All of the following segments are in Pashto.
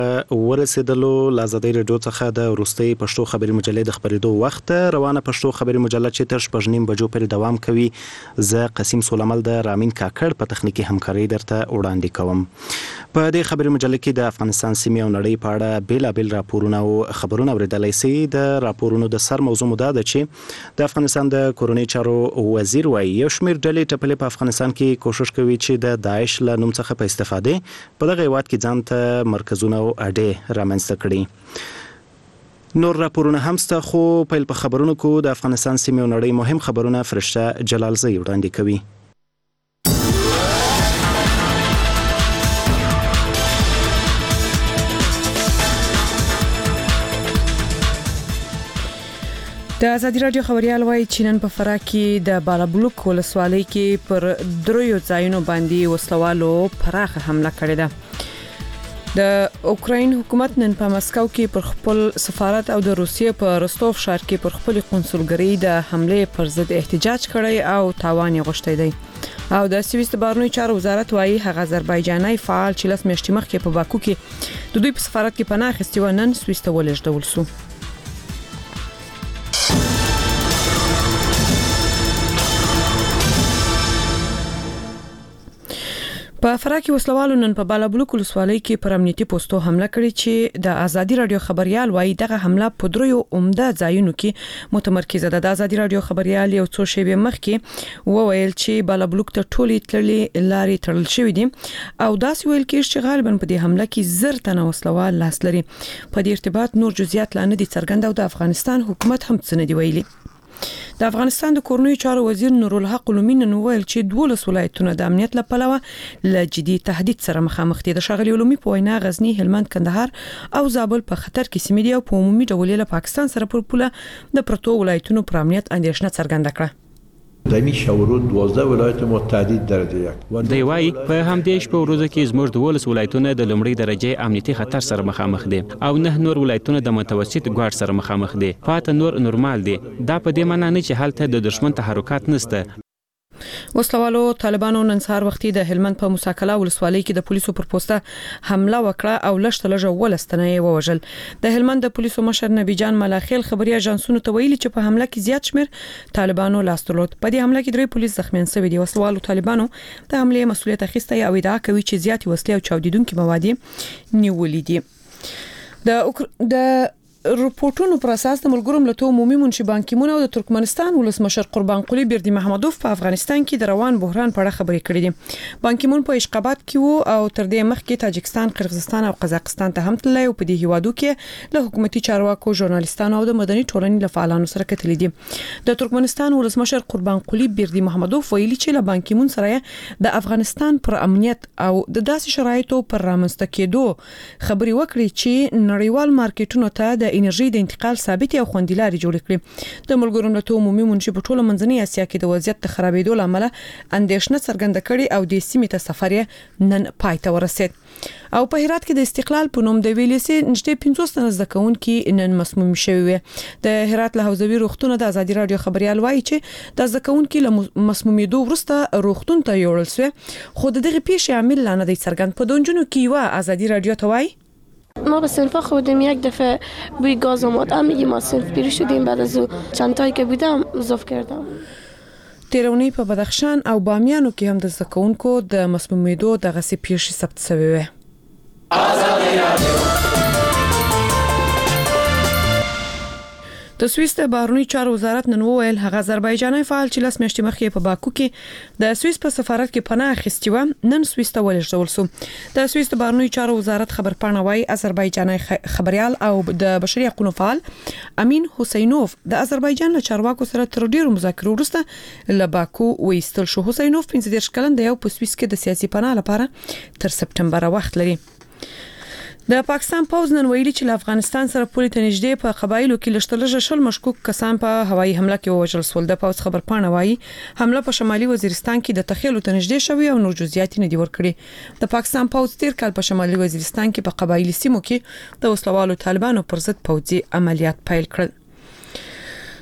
ورسېدلو له ازادۍ راډیو څخه د وروستۍ پښتو خبري مجلې د خبرېدو وخت روانه پښتو خبري مجله چې تر 6:30 بجو پورې دوام کوي. زه قسیم سولمل د رامین کاکړ په تخنیکی همکاري درته وړاندې کوم. په دې خبري مجله کې د افغانستان سیمې او نړۍ په اړه بیلابیل راپورونه او خبرونه اوریدلای شئ. د راپورونو د سر موضوع مو دا ده چې د افغانستان د کورونی چارو وزیر وايي یو شمېر ډلې ټپلې په افغانستان کې کوشش کوي چې د داعش له نوم څخه په استفاده په دغه هیواد کې ځان ته مرکزونه اډې رامنځته کړي. نور راپورونه هم سته خو پیل په خبرونو کو د افغانستان سیمې او نړۍ مهم خبرونه فرشته جلالزی وړاندې کوي. د ازادي راډیو خبريال وايي چې نن په فراه کې د بالابلوک ولسوالۍ کې پر دریو ځایونو باندې وسلوالو پراخه حمله کړې ده. د اوکراین حکومت نن په مسکو کې پر خپل سفارت او د روسیې په رستوف ښار کې پر خپل قونسلګرۍ د حمله پر ضد احتجاج کړی او تاوان یې غوښتی دی. او د سویس بهرنیو چارو وزارت وايي هغه آذربایجاني فعال چې لاس میاشتې مخکې په باکو کې د دوی په سفارت کې پناه اخیستې و نن سویس ته ولېږدول شو. په فراه کې وسلوالو نن په بالابلوک ولسوالۍ کې پر امنیتي پوسټو حمله کړې چې د ازادي راډیو خبريال وايي دغه حمله په دریو عمده ځایونو کې متمرکزه ده. د ازادي راډیو خبريال یو څو شېبې مخکې وویل چې بالابلوک ته ټولې تړلې لارې تړل شوې دي او داسې ویل کېږي چې غالبا په دې حمله کې زر تنه وسلوال لاس لري. په دې ارتباط نور جزئیات لا نه دي څرګند او د افغانستان حکومت هم څه نه دی ویلي. د افغانستان د کورنیو چارو وزیر نورالحق علومي نن ویل چې 12 ولایتونه د امنیت لپاره له جدي تهدید سره مخامخ دي. د شاغلي علومي په وینا غزنی، هلمند، کندهار او زابل په خطر کې سیمې دي او په عمومي ډول له پاکستان سره پر پوله د پرتو ولایتونو پر امنیت اندېښنه څرګنده کړه. دایمي شاورون 12 ولایت متعدد درجه یک دی وايي په همدې شپه ورځ کې زموږ 12 ولایتونه د لومړۍ درجه امنیتي خطر سره مخامخ دي او 9 نور ولایتونه د متوسط ګواډ سره مخامخ دي. پاته نور نورمال دي. دا په دې معنی نه چې هلته د دشمن تحرکات نشته. وسلوالو طالبانو نن سهار وختي د هلمند په موساکلا ولسوالۍ کې د پولیسو پر پوسټه حمله وکړه او لږ ولستنه یې ووژل. د هلمند د پولیسو مشر نبی جان ملاخیل خبري اژانسونو ته ویلي چې په حمله کې زیات شمېر طالبانو لاس درلود. په دې حمله کې 3 پولیس زخمیان شوي دي. وسلوالو طالبانو د حمله مسؤلیت اخیسته او ادعا کوي چې زیات وسلې او چاودیدونکي مواد نیولې دي. د رپورټونو پر اساس د ملګرو ملتونو عمومي منشي بان کی مون او د ترکمنستان ولسمشر قربان قلی بردی محمدوف په افغانستان کې د روان بحران په اړه خبرې کړې دي. بان کی مون په اشقابات کې وو او تر دې مخکې تاجکستان، قرغیزستان او قزاقستان ته هم تللی او په دې هیوادو کې له حکومتي چارواکو، ژورنالیستانو او د مدني ټولنې له فعالانو سره کتلې دي. د ترکمنستان ولسمشر قربان قلی بردی محمدوف ویلي چې له بان کی مون سره د افغانستان پر امنیت او د داسې شرایطو پر رامنځته کېدو خبرې وکړي چې نړیوال مارکیټونو ته د انرژي د انتقال ثابت او خوندي لارې جوړ کړي. د ملګرو ملتونو عمومي منشي په ټوله منځنۍ اسیا کې د وضعیت د خرابېدو لامل اندېښنه څرګنده کړي او د سیمې ته سفر نن پای ته ورسېد. او په هرات کې د استقلال په نوم د ویلسي نږدې 500 تنه زدهکونکي نن مسموم شوي وي. د هرات له حوزوي روغتون د ازادي راډیو خبريال وايي چې د زدهکونکي له مسمومیدو وروسته روغتون ته یوړل شو خو دغه پیښې عامل نه دی څرګند. په دونجونو کې و ازادي راډیو ته وايي ما به صنف خودم یک دفعه بوی گاز اومد. میگیم ما صنف پیری شدیم بعد از چند تایی که بودم اضافه کردم. تیرونی په بدخشان او بامیانو کې هم د زکونکو د مسمومیدو دغه سي پیښې ثبت شوې وي. ازادي راډیو د سویس د بهرنیو چارو وزارت نن وویل هغه آذربایجاني فعال چې لاس میاشتې مخکې په باکو کې د سویس په سفارت کې پناه اخیستې و نن سویس ته ولېږدول شو. د سویس د بهرنیو چارو وزارت خبرپاڼه وايي آذربایجاني خبريال او د بشري حقوقو فعال امین حسینوف د آذربایجان له چارواکو سره تر ډیرو مذاکرو وروسته له باکو وایستل شو. حسینوف 15 کلن دی او په سویس کې د سیاسي پناه لپاره تر سپټمبر وخت لري. د پاکستان پوز نن ویلي چې له افغانستان سره پولې ته نږدې په قبایلو کې لشتلجه شل مشکوک کسان په هوایي حمله کې ووژل شول. د پوز خبرپاڼه وايي حمله په شمالي وزیرستان کې د تخیلو ته نږدې شوی او نور جزئیات نه دي ورکړي. د پاکستان پوز تیر کال په شمالي وزیرستان کې په قبایلی سیمو کې د وسلوالو طالبانو پر ضد پوځي عملیات پیل کړل.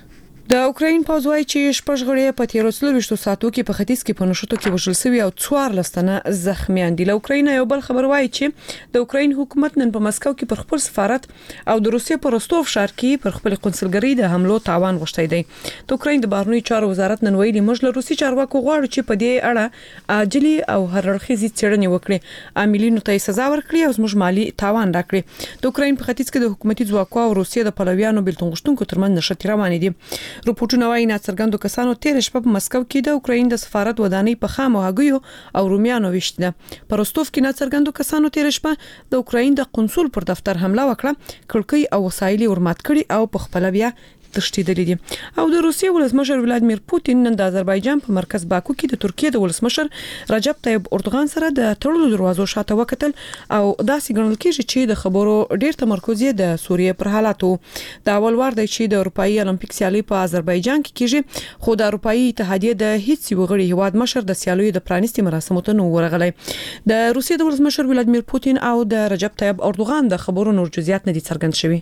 د اوکراین پوځ وايي چې شپږ غړي په 13 ساعتو کې په ختیځ کې په نشټو کې وژل شوي او 14 تنه زخمیان دي. له اوکراین یو بل خبر وايي چې د اوکراین حکومت نن په مسکو کې پر خپل سفارت او د روسیې په روستوف ښار کې پر خپل قونسلګرۍ د حملو تاوان غوښتي دی. د اوکراین د بهرنیو چارو وزارت نن ویلي موږ له روسي چارواکو غواړو چې په دې اړه عاجلي او هر اړخیزې څېړنې وکړي، عاملینو ته سزا ورکړي او زموږ مالی تاوان راکړي. د اوکراین په ختیځ کې د حکومتي ځواکونو او روسیې د پلویانو بېلتون غوښتونکو ترمنځ نښتې روانې دي. رپورټونه وايي ناڅرګندو کسانو تیر شپه په مسکو کې د اوکراین د سفارت ودانۍ په خامو هګیو او رومیانو وشت ده. په روستوف کې ناڅرګندو کسانو تیر شپه د اوکراین د قونسل پر دفتر حمله وکړه، کړکۍ او وسایل ورمات کړي او په خپل بیا تشدید دي. او د روسیې ولسمشر ولادیمیر پوتین نن د آذربایجان په مرکز باکو کې د ترکیې د ولسمشر رجب طیب اردوغان سره د تړلو دروازو شاته وکتل او داسې ګڼل کېږي چې د خبرو ډیر تمرکز یې د سوریې پر حالاتو. د اول وار دی چې د اروپאי المپیک سیالي په آذربایجان کې کېږي، خو د اروپאי اتحادیه د هیڅ یو غړي هیواد مشر د سیالیو د پرانیستي مراسمو ته نو ورغلی. د روسیې د ولسمشر ولادیمیر پوتین او د رجب طیب اردوغان د خبرو نور جزئیات نه دي څرګند شوي.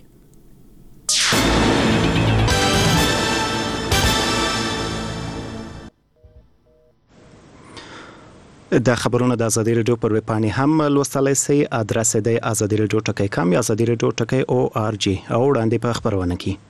د خبرونو د ازادي رادیو پر ویب باندې هم لوستلای شئ. ادرس دی azadieradio.com یا azadieradio.org او وړاندې په خبرونه کې.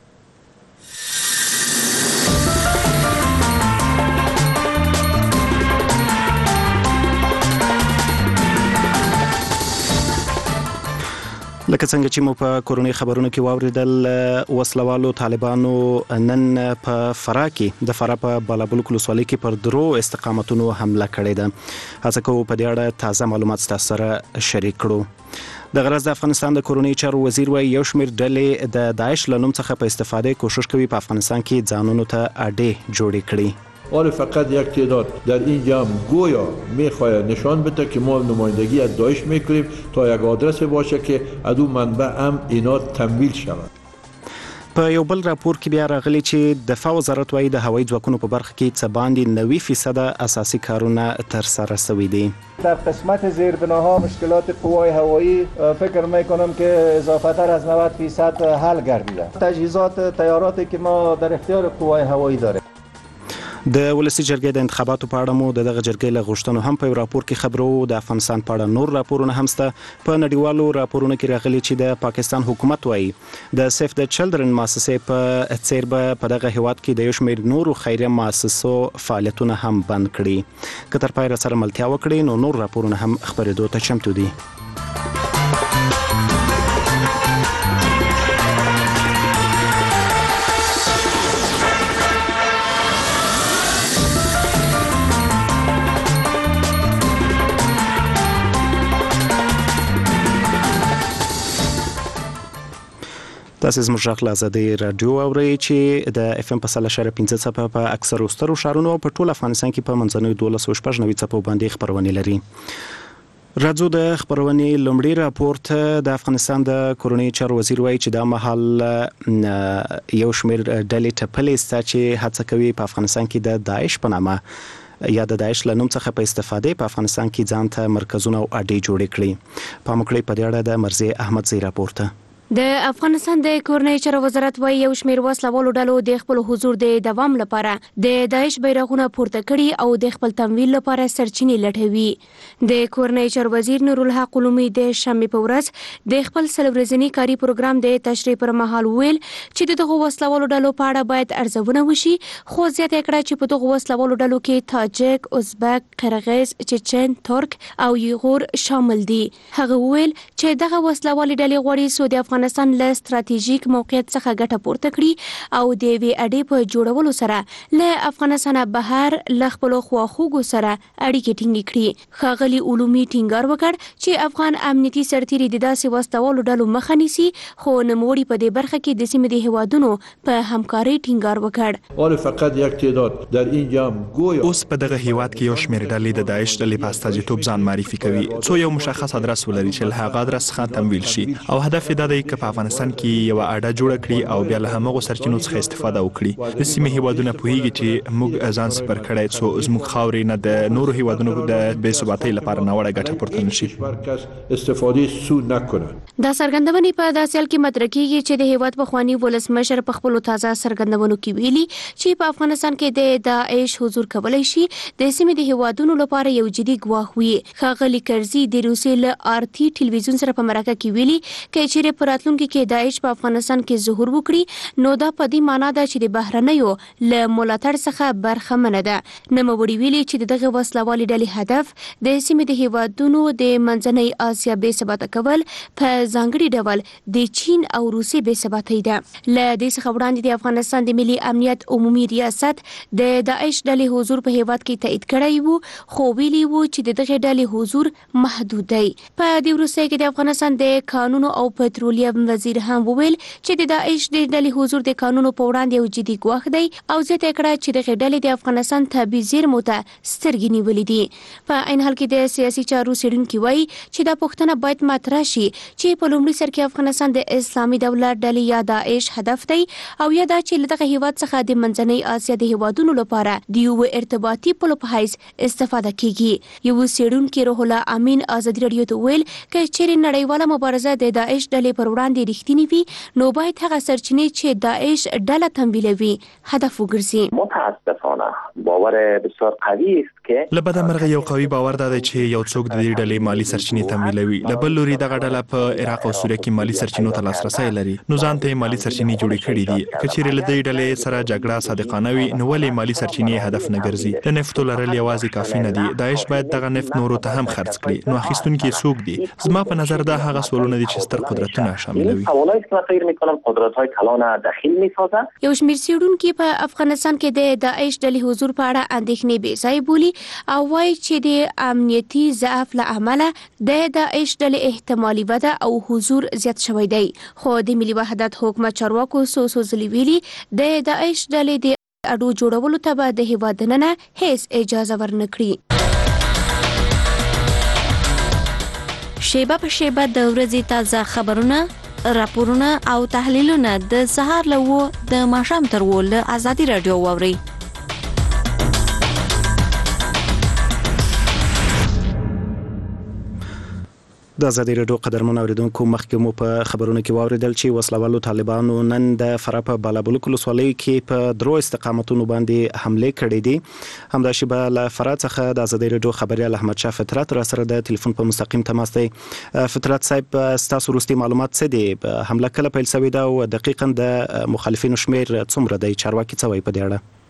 لکه څنګه چې مو په کورونی خبرونو کې واوریدل، وسلوالو طالبانو نن په فراه کې د فراه په بالابلوک ولسوالۍ کې پر درو استقامتونو حمله کړې ده. هڅه کوو په دې اړه تازه معلومات ستاسو سره شریک کړو. د غرض د افغانستان د کورونی چارو وزیر وایي یو شمېر ډلې د داعش له نوم څخه په استفاده کوشش کوي په افغانستان کې ځانونو ته اډې جوړې کړي. حالا فقط یک تعداد در این جمع گویا میخواهد نشان بده که ما نمایندگی از داعش میکنیم تا یک آدرس باشه که از اون منبع هم اینا تمویل شود. په یو بل راپور کې بیا راغلی چې دفاع وزارت وايي د هوایي ځواکونو په برخه کې څه باندې 90% اساسي کارونه تر سره شوي دي. در قسمت زیربناها مشکلات قوای هوایی فکر میکنم که اضافه تر از 90% حل گردیده. تجهیزات تیاراتی که ما در اختیار قوای هوایی داریم. د ولسی جرګې د انتخاباتو په اړه مو دغه جرګې له غوښتنو هم په راپور کې خبرو. د افغانستان په اړه نور راپورونه هم شته. په نړیوالو راپورونو کې راغلي چې د پاکستان حکومت وايي د سیف د چلډرن مؤسسې په څیر به په دغه هیواد کې د یو شمېر نورو خیریه مؤسسو فعالیتونه هم بند کړي. که تر پایه سره ملتیا وکړي نو نور راپورونه هم خبرېدو ته چمتو دي. تاسو زموږ غږ له ازادي رادیو اورئ چې د اف ام په 1.15 څپه په اکثرو سترو ښارونو په ټول افغانستان کې په منځنوي 12.90 څپو باندې خبرونه لري. راځو د خبرونې لومړی راپورت. د افغانستان د کورونی چارو وزیر وایي چې د مهال یو شمېر ډلې ټپلې ستا چې هڅه کوي په افغانستان کې د داعش په نامه یا د داعش له نوم څخه په استفاده په افغانستان کې ځان ته مرکزونه او اډې جوړې کړي. په مکړې په دې اړه د مرزي احمد زی راپورت. د افغانستان د کورنۍ چارو وزارت وايي یو شمېر وسلوالو ډلو د خپل حضور د دوام لپاره د داعش بیرغونه پورته کړي او د خپل تمویل لپاره سرچینې لټوي. د کورنۍ چارو وزیر نور الحق علومي د شنبې په ورځ د خپل سلورځنی کاری پروګرام د تشریح پر مهال ویل چې دغه وسلوالو ډلو په اړه باید ارزونه وشي، خو زیاته کړه چې په دغه وسلوالو ډلو کې تاجک، ازبک، قرغیز، چچن، ترک او یغور شامل دي. هغه ویل چې دغه وسلوالي ډلې غواړي سعودي افغانستان له ستراتیژیک موقعیت څخه ګټه پورته کړي او د وی اډې په جوړولو سره له افغانستان بهر له خپل خواخوږو سره اړیکې ټینګې کړي. ښاغلي علومي ټینګار وکړ چې افغان امنیتي سرتیري د داسې وسلوالو ډلو مخه نیسي، خو نوموړي په دې برخه کې د سیمې د هیوادونو په همکارۍ ټینګار وکړ. فقط یک تعداد در این جمع گویا اوس په دغه هیواد کې یو شمېر ډلې د داعش ډلې په استازیتوب ځان معرفي کوي، څو یو مشخص ادرس ولري چې له هغه ادرس څخه تمویل شي او هدف یې دا دی امریکا په افغانستان کې یو اډه جوړه کړي او بیا له همغو سرچینو څخه استفاده وکړي. د سیمې هیوادونه پوهیږي چې موږ ځان سپر کړی څو زموږ خاورې نه د نورو هیوادونو د بې ثباتۍ لپاره ناوړه ګټه پورته نشي. دا څرګندونې په داسې حال کې مطرح کیږي چې د هیواد پخوانی ولسمشر په خپلو تازه څرګندونو کې ویلي چې په افغانستان کې د داعش حضور کولای شي د سیمې د هیوادونو لپاره یو جدي ګواښ وي. ښاغلي کرزي د روسیې له آرتي ټلویزیون سره په مرکه کې ویلي چې چیرې په راتلونکي کې داعش په افغانستان کې ظهور وکړي نو دا په دې معنی ده چې د بهرنیو له ملاتړ څخه برخمنه ده. نوموړي ویلي چې دغه وسلوالې ډلې هدف د سیمې د هیوادونو د منځنۍ اسیا بې ثباته کول په ځانګړي ډول د چین او روسیې بې ثباتۍ ده. له دې څخه وړاندې د افغانستان د ملي امنیت عمومي ریاست د داعش ډلې حضور په هیواد کې تایید کړی وو خو ویلي وو چې دغه ډلې حضور محدود دی. په دې وروستیو کې د افغانستان د قانون او پټرولیم وزیر هم وویل چې د داعش د ډلې حضور د قانون په وړاندې یو جدي ګواښ دی او زیاته کړه چې دغه ډلې د افغانستان طبي زیرمو ته سترګې نیولې دي. په عین حال کې د سیاسي چارو څېړونکي وایي چې دا پوښتنه باید مطرح شي چې په لومړي سر کې افغانستان د اسلامي دولت ډلې یا داعش هدف دی او یا دا چې له دغه هیواد څخه د منځنۍ اسیا د هیوادونو لپاره د یو ارتباطي پل په حیث استفاده کیږي. یو څېړونکي روح الله امین ازادي رادیو ته ویل چې چیرې نړیواله مبارزه د داعش ډلې پر وړاندې رښتینی وي نو باید هغه سرچینې چې داعش ډله تمویلوي هدف وګرځي. متاسفانه باور بسیار قوی است که له بده مرغه یو قوي باور دا دی چې یو څوک د دې ډلې مالی سرچینې تمویلوي. له بل لوري دغه ډله په عراق او سوریه کې مالی سرچینو ته لاسرسی لري نو ځان ته مالی سرچینې جوړې کړې دي. که چیرې له دې ډلې سره جګړه صادقانه وي نو ولې مالی سرچینې هدف نه ګرځي؟ د نفتو لرل یوازې کافي نه دي. داعش باید دغه نفت نورو ته هم خرڅ کړي. نو اخیستونکي څوک دي؟ زما په نظر دا هغه سوالونه دي چې ستر قدرتونه شاملوي. سوالایی که فکر می‌کنم قدرت‌های کلان داخل می‌سازه. یو شمېر څېړونکي په افغانستان کې د داعش ډلې حضور په اړه اندېښنې بې ځای بولي او وایي چې د امنیتي ضعف له امله د داعش ډلې احتمالي وده او حضور زیات شوی دی. خو د ملي وحدت حکومت چارواکو څو ځلې ویلي د داعش ډلې د اډو جوړولو ته به د هیواد دننه هیڅ اجازه ورنکړي. شیبه په شیبه د ورځې تازه خبرونه، راپورونه او تحلیلونه د سهار له 9 د ماښام تر 10 له ازادي رادیو واورئ. د ازادي رادیو قدرمن اوریدونکو مخکې مو په خبرونو کې واوریدل چې وسلوالو طالبانو نن د فراه په بالابلوک ولسوالۍ کې په درو استقامتونو باندې حمله کړې دي. همداشبه له فراه څخه د ازادي رادیو خبريال احمد شاه فطرت را سره د ټلیفون په مستقیم تماس دی. فطرت صاحب ستاسو وروستي معلومات څه دي؟ حمله کله پیل شوې ده او دقیقاً د مخالفینو شمیر څومره دی؟ چارواکي څه وایي په دې اړه؟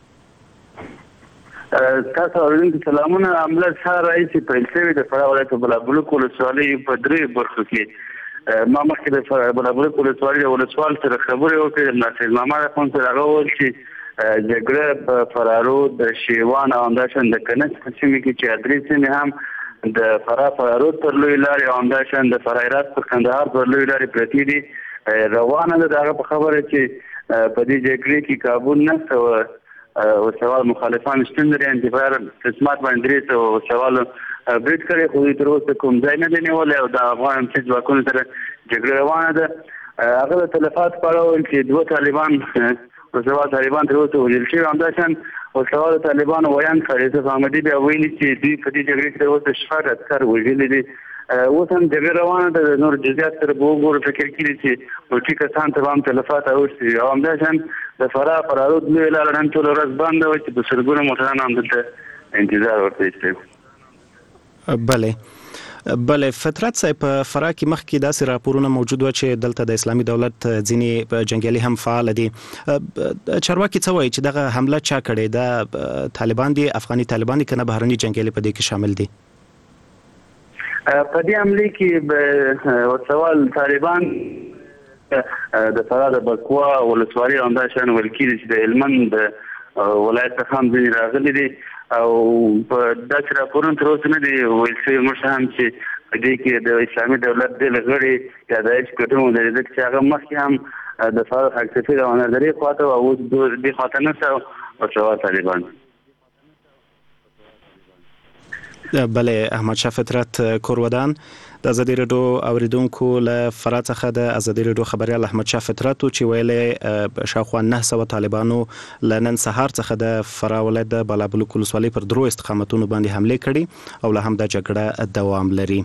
تاسو اوریدونکو سلامونه. عمله سهار راځي پیل شوې د فراه ولایت بالابلوک ولسوالۍ په درې برخو کې. ما مخکې د بالابلوک ولسوالۍ د ولسوال سره خبرې وکړې د ناصر محمد اخوند سره. هغه وویل چې جګړه په فراه رود د شیوان او همداشان د کنس په سیمې کې چې درې سیمې هم د فراه رود پر لوی لارې او همداشان د فراه هرات پر کندهار پر لوی لارې پرتې دي روانه ده. هغه په خبره چې په دې جګړې کې کابل نشته او سوال مخالفان شتون لري. انتظار قسمت باندې او سوال بریټ کړي خو تر اوسه کوم ځای نه دی نیولې او د افغان چې ځواکونو سره جګړه روانه ده. هغه د تلفات په اړه ویل چې دوه طالبان او سوال طالبان تر اوسه ویل شي همداشان او سوال طالبان ویان کړي چې محمدي بیا ویلي چې دوی په دې جګړې کې تر اوسه شپږ عسکر وژلي دي. اوس هم جګړه روانه ده. نور جزئیات سره به وګورو. فکر کړي چې ولټي کسان ته هم تلفات اوسي او همداشان د فراه پر رود لوی لار نن ټول ورځ بنده و چې په سرګونه موټران هم دلته انتظار ورته ایستل. بله فطرت صاحب په فراه کې مخکې داسې راپورونه موجود و چې دلته د اسلامي دولت ځینې جنګیالي هم فعال دي. چارواکي څه وایي چې دغه حمله چا کړې ده؟ طالبان دي، افغاني طالبان دي کنه بهرني جنګیالي په دې کې شامل دي؟ په دې حمله کې وسوال طالبان د فراه د بکوا ولسوالۍ همداشان ولکې چې د هلمند ولایت څخه هم ځینې راغلي دي او په داسې راپورونو تر اوسه نه دي ویل شوي موږ هم چې په دې کې د اسلامي دولت د غړي یا د داعش ګټونو لري ځکه چې هغه مخکې هم د فراه حق سفیر او نظري خواته او اوس دې خواته نشته وسوال طالبان. بله احمد شاه فطرت کورودان د ازادي راډیو اوریدونکو له فرات څخه د ازادي راډیو خبريال احمد شاه فطرت چې ویلې شاوخوا 900 طالبانو لنن سهار څخه د فرا ولایت د بالابلوک ولسوالۍ پر درو استقامتونو باندې حمله کړې او له هم د جګړه دوام لري.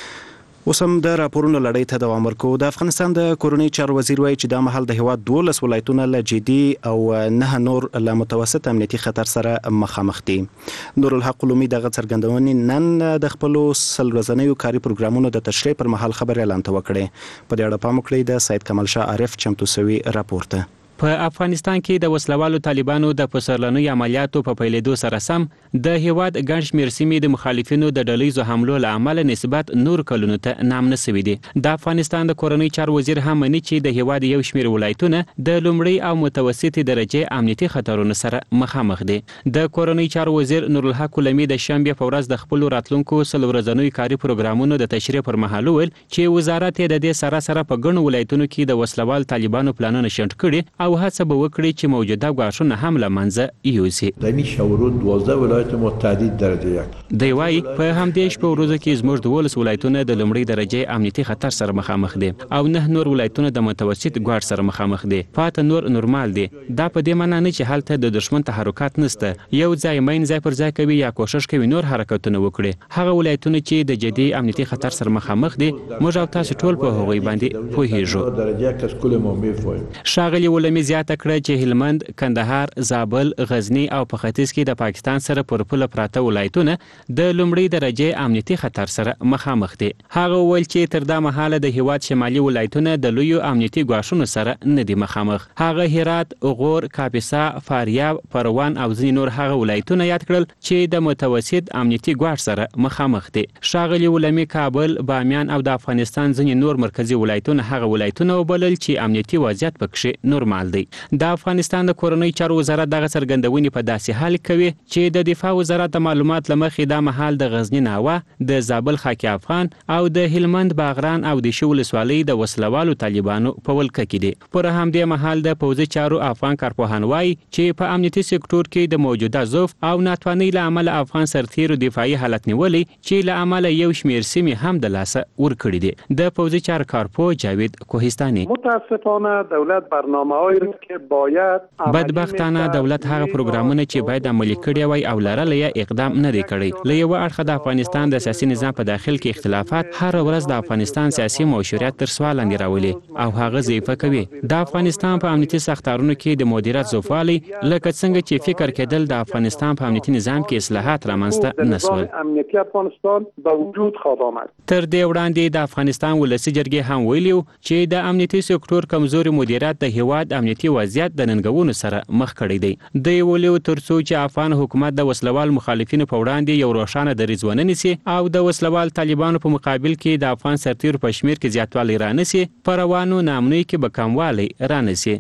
اوس هم د راپورونو لړۍ ته دوام ورکو. د افغانستان د کورنۍ چارو وزیر وایي چې دا مهال د هیواد 12 ولایتونه له جدي او 9 نور له متوسط امنیتي خطر سره مخامخ دي. نور الحق علومي دغه څرګندونې نن د خپل سل ورځنیو کاري پروګرامونو د تشریح پر مهال خبري اعلان وکړي. په دې اړه پام وکړئ د سید کمال شاه عارف چمتو سوي راپور ته. په افغانستان کې د وسلوالو طالبانو د پسرلنوي عملیاتو په پیلېدو سره سم د هیواد ګڼ شمېر سیمې د مخالفینو د ډلهیزو حملو له امله نسبت نور کلونو ته نامنه شوي دي. د افغانستان د کورنۍ چارو وزیر هم مني چې د هیواد یو شمېر ولایتونه د لومړۍ او متوسطې درجې امنیتي خطرونو سره مخامخ دي. د کورنۍ چارو وزیر نور الحق علومي د شنبه په ورځ د خپل راتلونکو سل ورځنیو کاري پروګرامونو د تشریح پر مهال ویل چې وزارت د دې سره په ګڼو ولایتونو کې د وسلوال طالبانو پلانونه شنډ کړي او هڅه به وکړي چې موجوده غواړونه هم له منځه یوسي. د می شورو 12 ولایت متعدد درجه یک دی وايي په همدې شپه ورځ کې زموږ د ولس ولایتونه د لومړۍ درجه امنیتي خطر سره مخامخ دي او 9 نور ولایتونه د متوسط غواړ سره مخامخ دي. پاته نور نورمال دي. دا په دې معنی نه چې حالت د دشمن تحرکات نشته. یو ځای مین ځای پر ځای کوي یا کوشش کوي نور حرکتونه وکړي. هغه ولایتونه چې د جدي امنیتي خطر سره مخامخ دي موږ او تاسو ټول په هغوی باندې پوهیږو. درجه کس کل ما میفویم. شاغلی ولمی زیاته کړه چې هلمند، کندهار، زابل، غزنی او په ختیځ کې د پاکستان سره پر پوله پراته ولایتونه د لومړۍ درجه امنیتي خطر سره مخامخ دي. هغه ویل چې تر دا مهاله د هیواد شمالي ولایتونه د لویو امنیتي ګواښونو سره نه دي مخامخ. هغه هرات، غور، کاپیسا، فاریاب، پروان او ځینې نور هغه ولایتونه یاد کړل چې د متوسط امنیتي ګواښ سره مخامخ دي. شاغلی ولمی کابل، بامیان او د افغانستان ځینې نور مرکزی ولایتونه هغه ولایتونه وبلل چې امنیتي وضعیت پکې نورمال دی. د افغانستان د کورنۍ چارو وزارت دغه څرګندونې په داسې حال کوي چې د دفاع وزارت د معلومات لمخې دا مهال د غزنی ناوه، د زابل خاکی افغان او د هلمند باغران او د شول ولسوالۍ د وسلوالو طالبانو په ولکه کې دي. پر همدې مهال د پوځي چارو افغان کارپوهان وایي چې په امنیتي سکتور کې د موجوده ضعف او ناتوانۍ له امله افغان سرتیرو دفاعي حالت نیولې چې له امله یو شمېر سیمې هم د لاسه ورکړي دي. د پوځي چارو کارپو جاوید کوهستاني متاسفانه دولت برنامه‌هایی که باید بدبختانه دولت هغه پروګرامونه چې باید عملي کړي وای او لرل یې اقدام نه دی کړی. له یو اړخه د افغانستان د سیاسي نظام په داخل کې اختلافات هر ورځ د افغانستان سیاسي مشروعیت تر سوال لاندې راولي او هغه ضعیفه کوي. د افغانستان په امنیتي سختارونو کې د مدیریت ضعفوالی لکه څنګه چې فکر کېدل د افغانستان په امنیتي نظام کې اصلاحات رامنځته نشول. امنیتي افغانستان به وجود خواهد آمد. تر دې وړاندې د افغانستان ولسی جرګې هم ویلو چې د امنیتي سکتور کمزوري مدیریت د هیواد امنیتي وضعیت د ننګونو سره مخ کړی دی. د ویلو ترڅو چې افغان حکومت د وسلوال مخالفینو په وړاندې یو روښانه دریځ ونه نیسي او د وسلوال طالبانو په مقابل کې د افغان سرتیرو په شمیر کې زیاتوالی رانیسي، پر روانو نامنوي کې به کموالی رانیسي.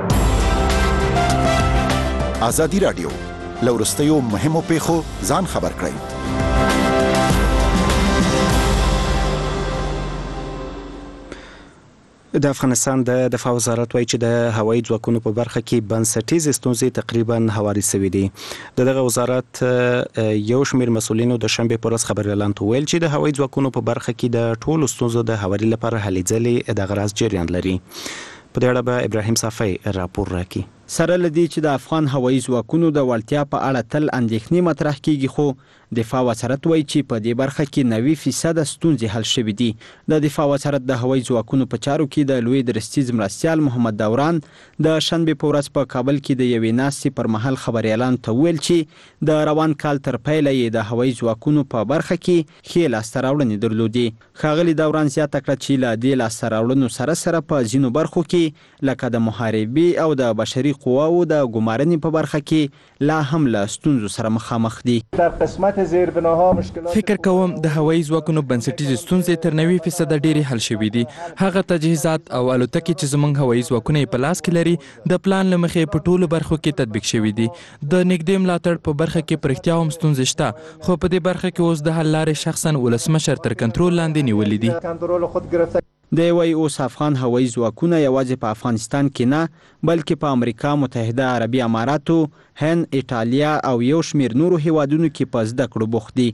ازادي راډیو لورستیو مهمو پیښو ځان خبر کړئ. د افغانستان د دفاع وزارت وایي چې د هوایي ځواکونو په برخه کې بنسټیزې ستونزې تقریبا هواري شوې دي. دغه وزارت یو شمېر مسؤلینو د شنبه په ورځ خبري اعلان ویل چې د هوایي ځواکونو په برخه کې د ټولو ستونزو د هواري لپاره هلې ځلې د غراض جریان لري. په دې اړه به ابراهیم صافی راپور راکړي. سره لدی چې د افغان هوایي ځواکونو د وړتیا په اړه تل اندېښنې مطرح کیږي، خو دفاع وزارت وایي چې په دې برخه کې 90% ستونزې حل شوې دي. د دفاع وزارت د هوایي ځواکونو په چارو کې د لوی درستیز مرستیال محمد دوران د شنبه په ورځ په کابل کې د یوې ناستې پر مهال خبري اعلان ته ویل چې د روان کال تر پیله یې د هوایي ځواکونو په برخه کې ښې لاسته راوړنې درلودې. ښاغلي دوران زیاته کړه چې له دې لاسته راوړنو سره په ځینو برخو کې لکه د محاربې او د بشري قواو د ګمارنې په برخه کې لا هم له ستونزو سره مخامخ دي. در قسمت زیربناها مشکلات فکر کوم د هوایي ځواکونو بنسټیزې ستونزې تر 90% ډېرې حل شوې دي. هغه تجهیزات او الوتکې چې زموږ هوایي ځواکونه په لاس کې لري د پلان له مخې په ټولو برخو کې تطبیق شوي دي. د نږدې ملاتړ په برخه کې په رښتیا هم ستونزې شته، خو په دې برخه کې اوس د حل لارې شخصا ولسمشر تر کنټرول لاندې نیولې دي. دی وایي اوس افغان هوایي ځواکونه یوازې په افغانستان کې نه بلکې په امریکا متحده عربي اماراتو، هند، ایټالیا او یو شمېر نورو هیوادونو کې په زده کړو بوخت دي.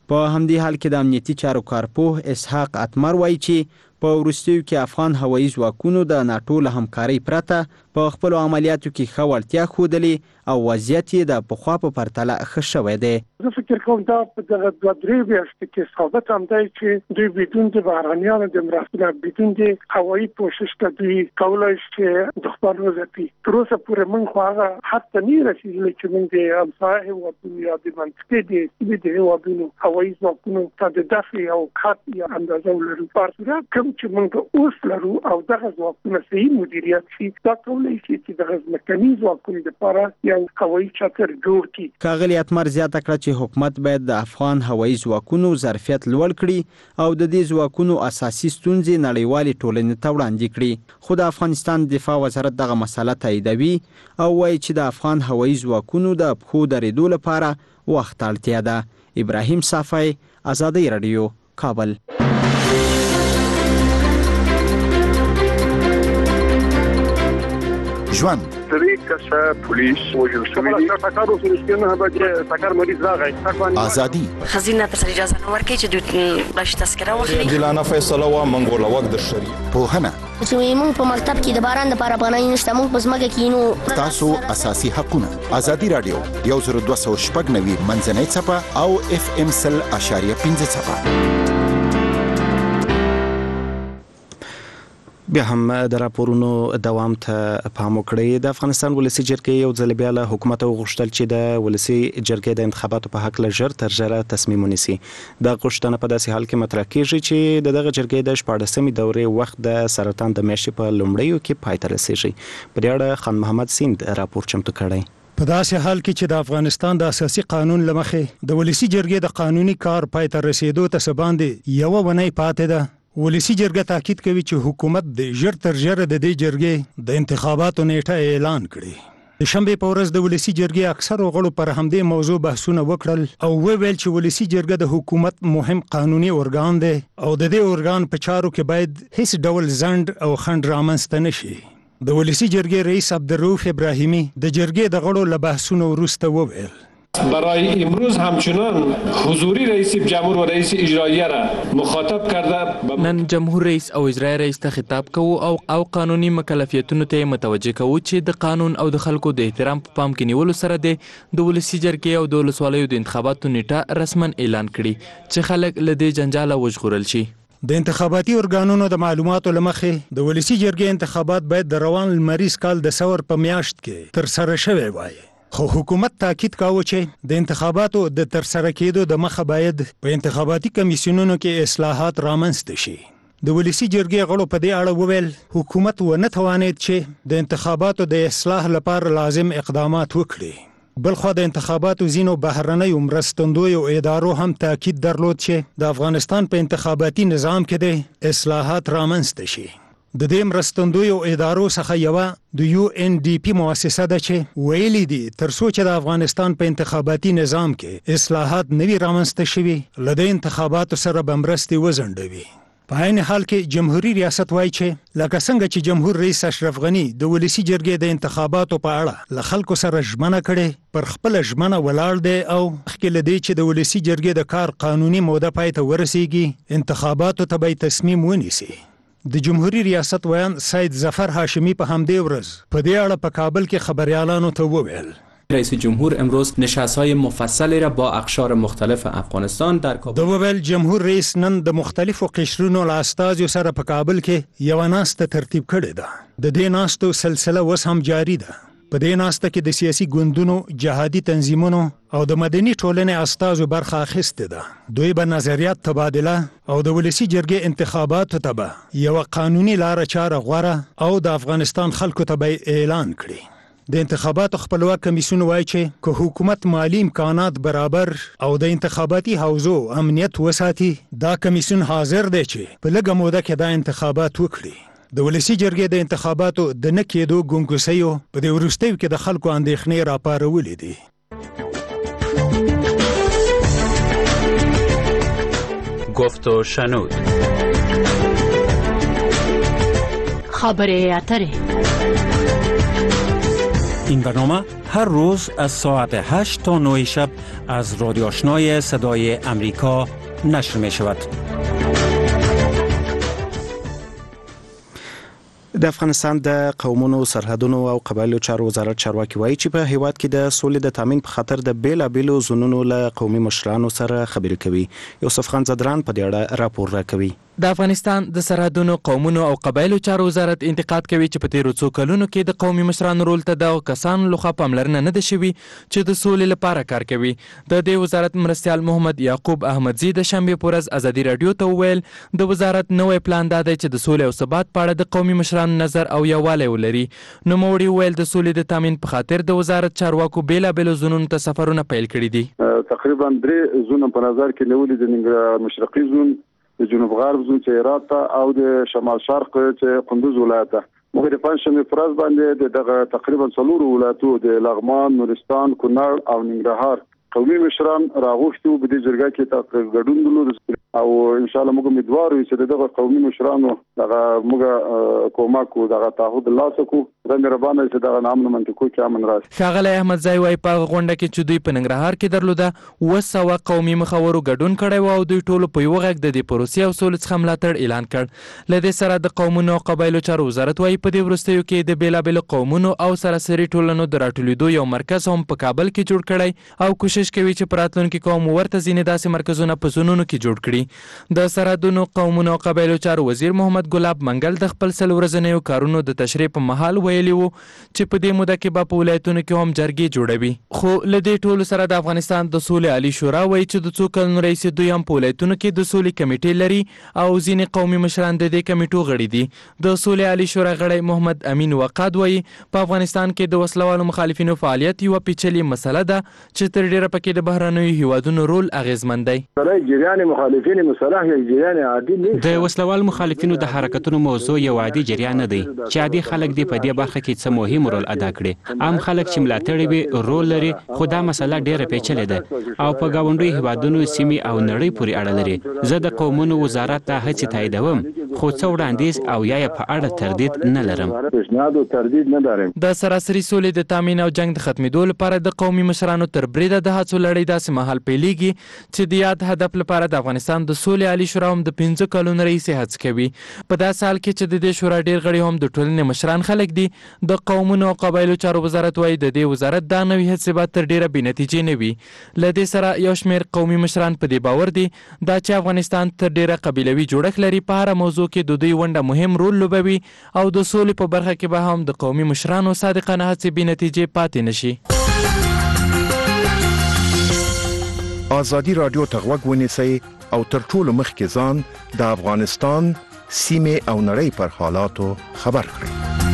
په همدې حال کې د امنیتي چارو کارپوه اسحاق اتمر وایي چې په وروستیو کې افغان هوایي ځواکونو د ناټو له همکارۍ پرته په خپلو عملیاتو کې ښه وړتیا ښودلې او وضعیت یې د پخوا په پرتله ښه شوی دی. زه فکر کوم دا په دغه 2-3 میاشتو کې ثابت هم دی چې دوی بدون د بهرانیانو د مرستې بدون د هوایي پوښښ ته دوی کولای شي چې د خپل وظیفې تر اوسه پورې موږ خو هغه حتی نه رسېدلي چې موږ د همسایه هېوادونو یا د منطقې د هېوادونو هوایي ځواکونو ته د دفع او خط یا اندازه ولرو. په صورت کوم چې موږ اوس لرو او دغه ځواکونه صحیح مدیریت شي دا کولای شي چې دغه ځمکني ځواکونو لپاره یو هوایي چتر جوړ کړي. ښاغلي اتمر زیاته کړه چې حکومت باید د افغان هوایي ځواکونو ظرفیت لوړ کړي او د دې ځواکونو اساسي ستونزې نړیوالې ټولنې ته وړاندې کړي. خو د افغانستان دفاع وزارت دغه مسله تاییدوي او وایي چې د افغان هوایي ځواکونو د پښو درېدو لپاره وخت اړتیا ده. ابراهیم صافی، آزادی رادیو، کابل. ژوند پولیس وجل شوی دی ټاکارو سره به ټاکار مریض راغی ازادي خزینه تر اجازه نه ورکړي چې دوی باش تذکره واخلي. دلانه فیصله وا منګول وخت د شری پوهنه چې موږ په مکتب کې د باران لپاره پناه نشته موږ په ځمکه کې نو تاسو اساسي حقونه. ازادي رادیو 102.9 منځنۍ چپه او FM 100.5 چپه. بیا هم د راپورونو دوام ته پام وکړئ. د افغانستان ولسی جرګې یو ځل بیا له حکومت غوښتل چې د ولسی جرګې د انتخاباتو په حق له ژر تر ژره تصمیم ونیسي. د غوښتنه په داسې حال کې مطرح کیږي چې دغه جرګې د 14مې دورې وخت د سرطان د میاشتې په لومړیو کې پای ته رسیږي. په دې اړه خان محمد سیند راپور چمتو کړی. په داسې حال کې چې د افغانستان د اساسي قانون لمخې د ولسی جرګې د قانوني کار پای ته رسیدو ته سباندې یو ونې پاتې ده. ولسی جرګه تاکید کوي چې حکومت د ژر تر ژره د دې جرګې د انتخاباتو نیټه اعلان کړي. د شنبې په ورځ د ولسی جرګې اکثر غړو پر همدې موضوع بحثونه وکړل او ویل چې ولسی جرګه د حکومت مهم قانوني ارګان دی او د دې ارګان په چارو کې باید هیڅ ډول ځنډ او خنډ رامنځته نشي. د ولسی جرګې رئیس عبدالرؤف ابراهیمی د جرګې د غړو له بحثونو وروسته وویل برای امروز همچنان حضوری رئیس جمهور و رئیس اجراییه را مخاطب کرده. نن جمهور رئیس او اجرایي رئیس ته خطاب کوو او قانوني مکلفیتونو ته متوجه کوو چې د قانون او د خلکو د احترام په پام کې نیولو سره د ولسی جرګې او د ولسوالیو د انتخاباتو نیټه رسما اعلان کړي چې خلک له دې جنجاله وژغورل شي. د انتخاباتي ارګانونو د معلوماتو لمخې د ولسی جرګې انتخابات باید د روان لمریز کال د سور په میاشت کې تر سره شوی وای. خو حکومت تاکید کاوه چې د انتخاباتو د ترسره کېدو د مخه باید په انتخاباتي کمیسیونونو کې اصلاحات رامنځته شي. د ولسی جرګې غړو په دې اړه وویل حکومت ونه توانید چې د انتخاباتو د اصلاح لپاره لازم اقدامات وکړي. بلخو د انتخاباتو ځینو بهرنیو مرستندویو ادارو هم تاکید درلود چې د افغانستان په انتخاباتي نظام کې د اصلاحات رامنځته شي. د دې مرستندویو ادارو څخه یو د UNDP مؤسسه ده چې ویلي دي تر څو چې د افغانستان په انتخاباتي نظام کې اصلاحات نوي رامنځته شوي لدې انتخاباتو سره به مرستې وځنډوي. په عین حال کې جمهوریت ریاست وایي چې لکه څنګه چې جمهور رئیس اشرف غنی د ولسی جرګې د انتخاباتو په اړه له خلکو سره ژمنه کړې پر خپل ژمنه ولاړ دی او مخکې له دې چې د ولسی جرګې د کار قانوني موده پای ته ورسیږي انتخاباتو ته به تصمیم ونیسي. د جمهوریت ریاست ویان سید ظفر هاشمی په همدې ورځ په دې اړه په کابل کې خبریالانو ته وویل رئیس جمهور امروز نشست‌های مفصلی را با اقشار مختلف افغانستان در کابل دوبل جمهور رئیس نن د مختلفو قشرونو له استازو سره په کابل کې یو ناسته ترتیب کړې ده. د دې ناستو سلسله اوس هم جاری ده. په دې ناسته کې د سیاسي ګوندونو، جهادي تنظیمونو او د مدني ټولنې استازو برخه اخیستې ده. دوی به نظریات تبادله او د ولسی جرګې انتخاباتو ته به یو قانوني لار چاره غوړه او د افغانستان خلکو ته به اعلان کړي. د انتخاباتو خپلواک کمیسیون وایي چې که حکومت مالی امکانات برابر او د انتخاباتي حوزو امنیت وساتي دا کمیسیون حاضر دی چې په لږه موده کې دا انتخابات وکړي. د ولسی جرګې د انتخاباتو د نه کېدو ګونګوسیو په دې وروستیو کې د خلکو اندېښنې راپارولې دي. گفت و شنود خبره اتره این برنامه هر روز از ساعت 8 تا 9 شب از رادیو آشنای صدای امریکا نشر می شود. د افغانستان د قومونو سرحدونو او قبایلو چارو وزارت چارواکي وایي چې په هیواد کې د سولې د تامین په خاطر د بیلابیلو زونونو له قومي مشرانو سره خبرې کوي. یوسف خان زدران په دې اړه راپور راکوي. د افغانستان د سرحدونو قومونو او قبایلو چارو وزارت انتقاد کوي چې په تیرو څو کلونو کې د قومي مشرانو رول ته د کسانو لخوا پاملرنه نه ده شوې چې د سولې لپاره کار کوي. د دې وزارت مرستیال محمد یعقوب احمدزی د شنبې په ورځ ازادي رادیو ته وویل د وزارت نوې پلان دا دی چې د سولې او ثبات په اړه د قومي مشرانو نظر او یووالی ولري. نوموړي وویل د سولې د تامین په خاطر د وزارت چارواکو بیلابیلو زونونو ته سفرونه پیل کړي دي. تقریبا 3 زونه په نظر کې نیولې د ننګرهار مشرقي زون، د جنوب غرب زون چې هرات ته او د شمال شرق چې کندوز ولایت ته. موږ د پنځمې فرض باندې دغه تقریبا 4 ولایتو د لغمان، نورستان، کونړ او ننګرهار قومي مشران راغوښتو په دې جرګه کې تاسو ګډون درلود او ان شاء الله موږ امیدوار یو چې دغه قومي مشرانو دغه موږ کومک او دغه تعهد الله سکو د مهربانه چې دغه نام منطقو کې امن راشي. ښاغلی احمدزی وايي په غونډه کې چې دوی په ننګرهار کې درلوده 200 قومي مخورو ګډون کړی و او دوی ټولو په یو غږ د دې پروسې او سولې څخه ملاتړ اعلان کړ. له دې سره د قومونو او قبایلو چارو وزارت وايي په دې وروستیو کې د بیلابیلو قومونو او سراسري ټولنو د راټولېدو یو مرکز هم په کابل کې جوړ کړی او کوشش کوي چې په راتلونکي کې قوم ورته ځینې داسې مرکزونه په زونونو کې جوړ کړي. د سرحدونو قومونو او قبایلو چارو وزیر محمد ګلاب منګل د خپل 100 ورځنیو کارونو د تشریح په مهال ویلي وو چې په دې موده کې به په ولایتونو کې هم جرګې جوړوي. خو له دې ټولو سره د افغانستان د سولې عالی شورا وایي چې د څو کلونو راهیسې دوی هم په ولایتونو کې د سولې کمیټې لري او ځینې قومي مشران د دې کمیټو غړي دي. د سولې عالی شورا غړی محمد امین وقاد وایي په افغانستان کې د وسلوالو مخالفینو فعالیت یوه پیچلې مسله ده چې تر ډیره پکې د بهرنیو هیوادونو رول اغیزمن دی. د وسلوال مخالفینو د حرکتونو موضوع یو عادي جریان نه دی چې عادي خلک دی په دې برخه کې څه مهم رول ادا کړي. عام خلک چې ملاتړ وي رول لري، خو دا مسله ډیره پیچلې ده او په ګاونډي هیوادونو سیمې او نړۍ پورې اړه لري. زه د قومونو وزارت ته هڅې تاییدوم خو څه وړاندیز او یا په اړه تردید نه لرم. د سراسري سولې د تامین او جنگ د ختمېدو لپاره د قومي مشرانو تر بریده د هڅو لړۍ داسې مهال پیلېږي چې د یاد هدف لپاره د افغانستان د سولې عالی شورا هم د 15 کلونو راهیسې هڅې کوي. په داسې حال کې چې د دې شورا ډېر غړي هم د ټولنې مشران خلک دي. د قومونو او قبایلو چارو وزارت وایي د دې وزارت دا نوې هڅې به تر ډېره بې نتیجې نه وي. له دې سره یو شمېر قومي مشران په دې باور دي دا چې افغانستان تر ډېره قبیلوي جوړښت لري، په هره موضوع کې د دوی ونډه مهم رول لوبوي او د سولې په برخه کې به هم د قومي مشرانو صادقانه هڅې بې نتیجې پاتې نشي. آزادي رادیو ته غوږ ونیسئ او تر ټولو مخکې ځان د افغانستان سیمې او نړۍ پر حالاتو خبر کړئ.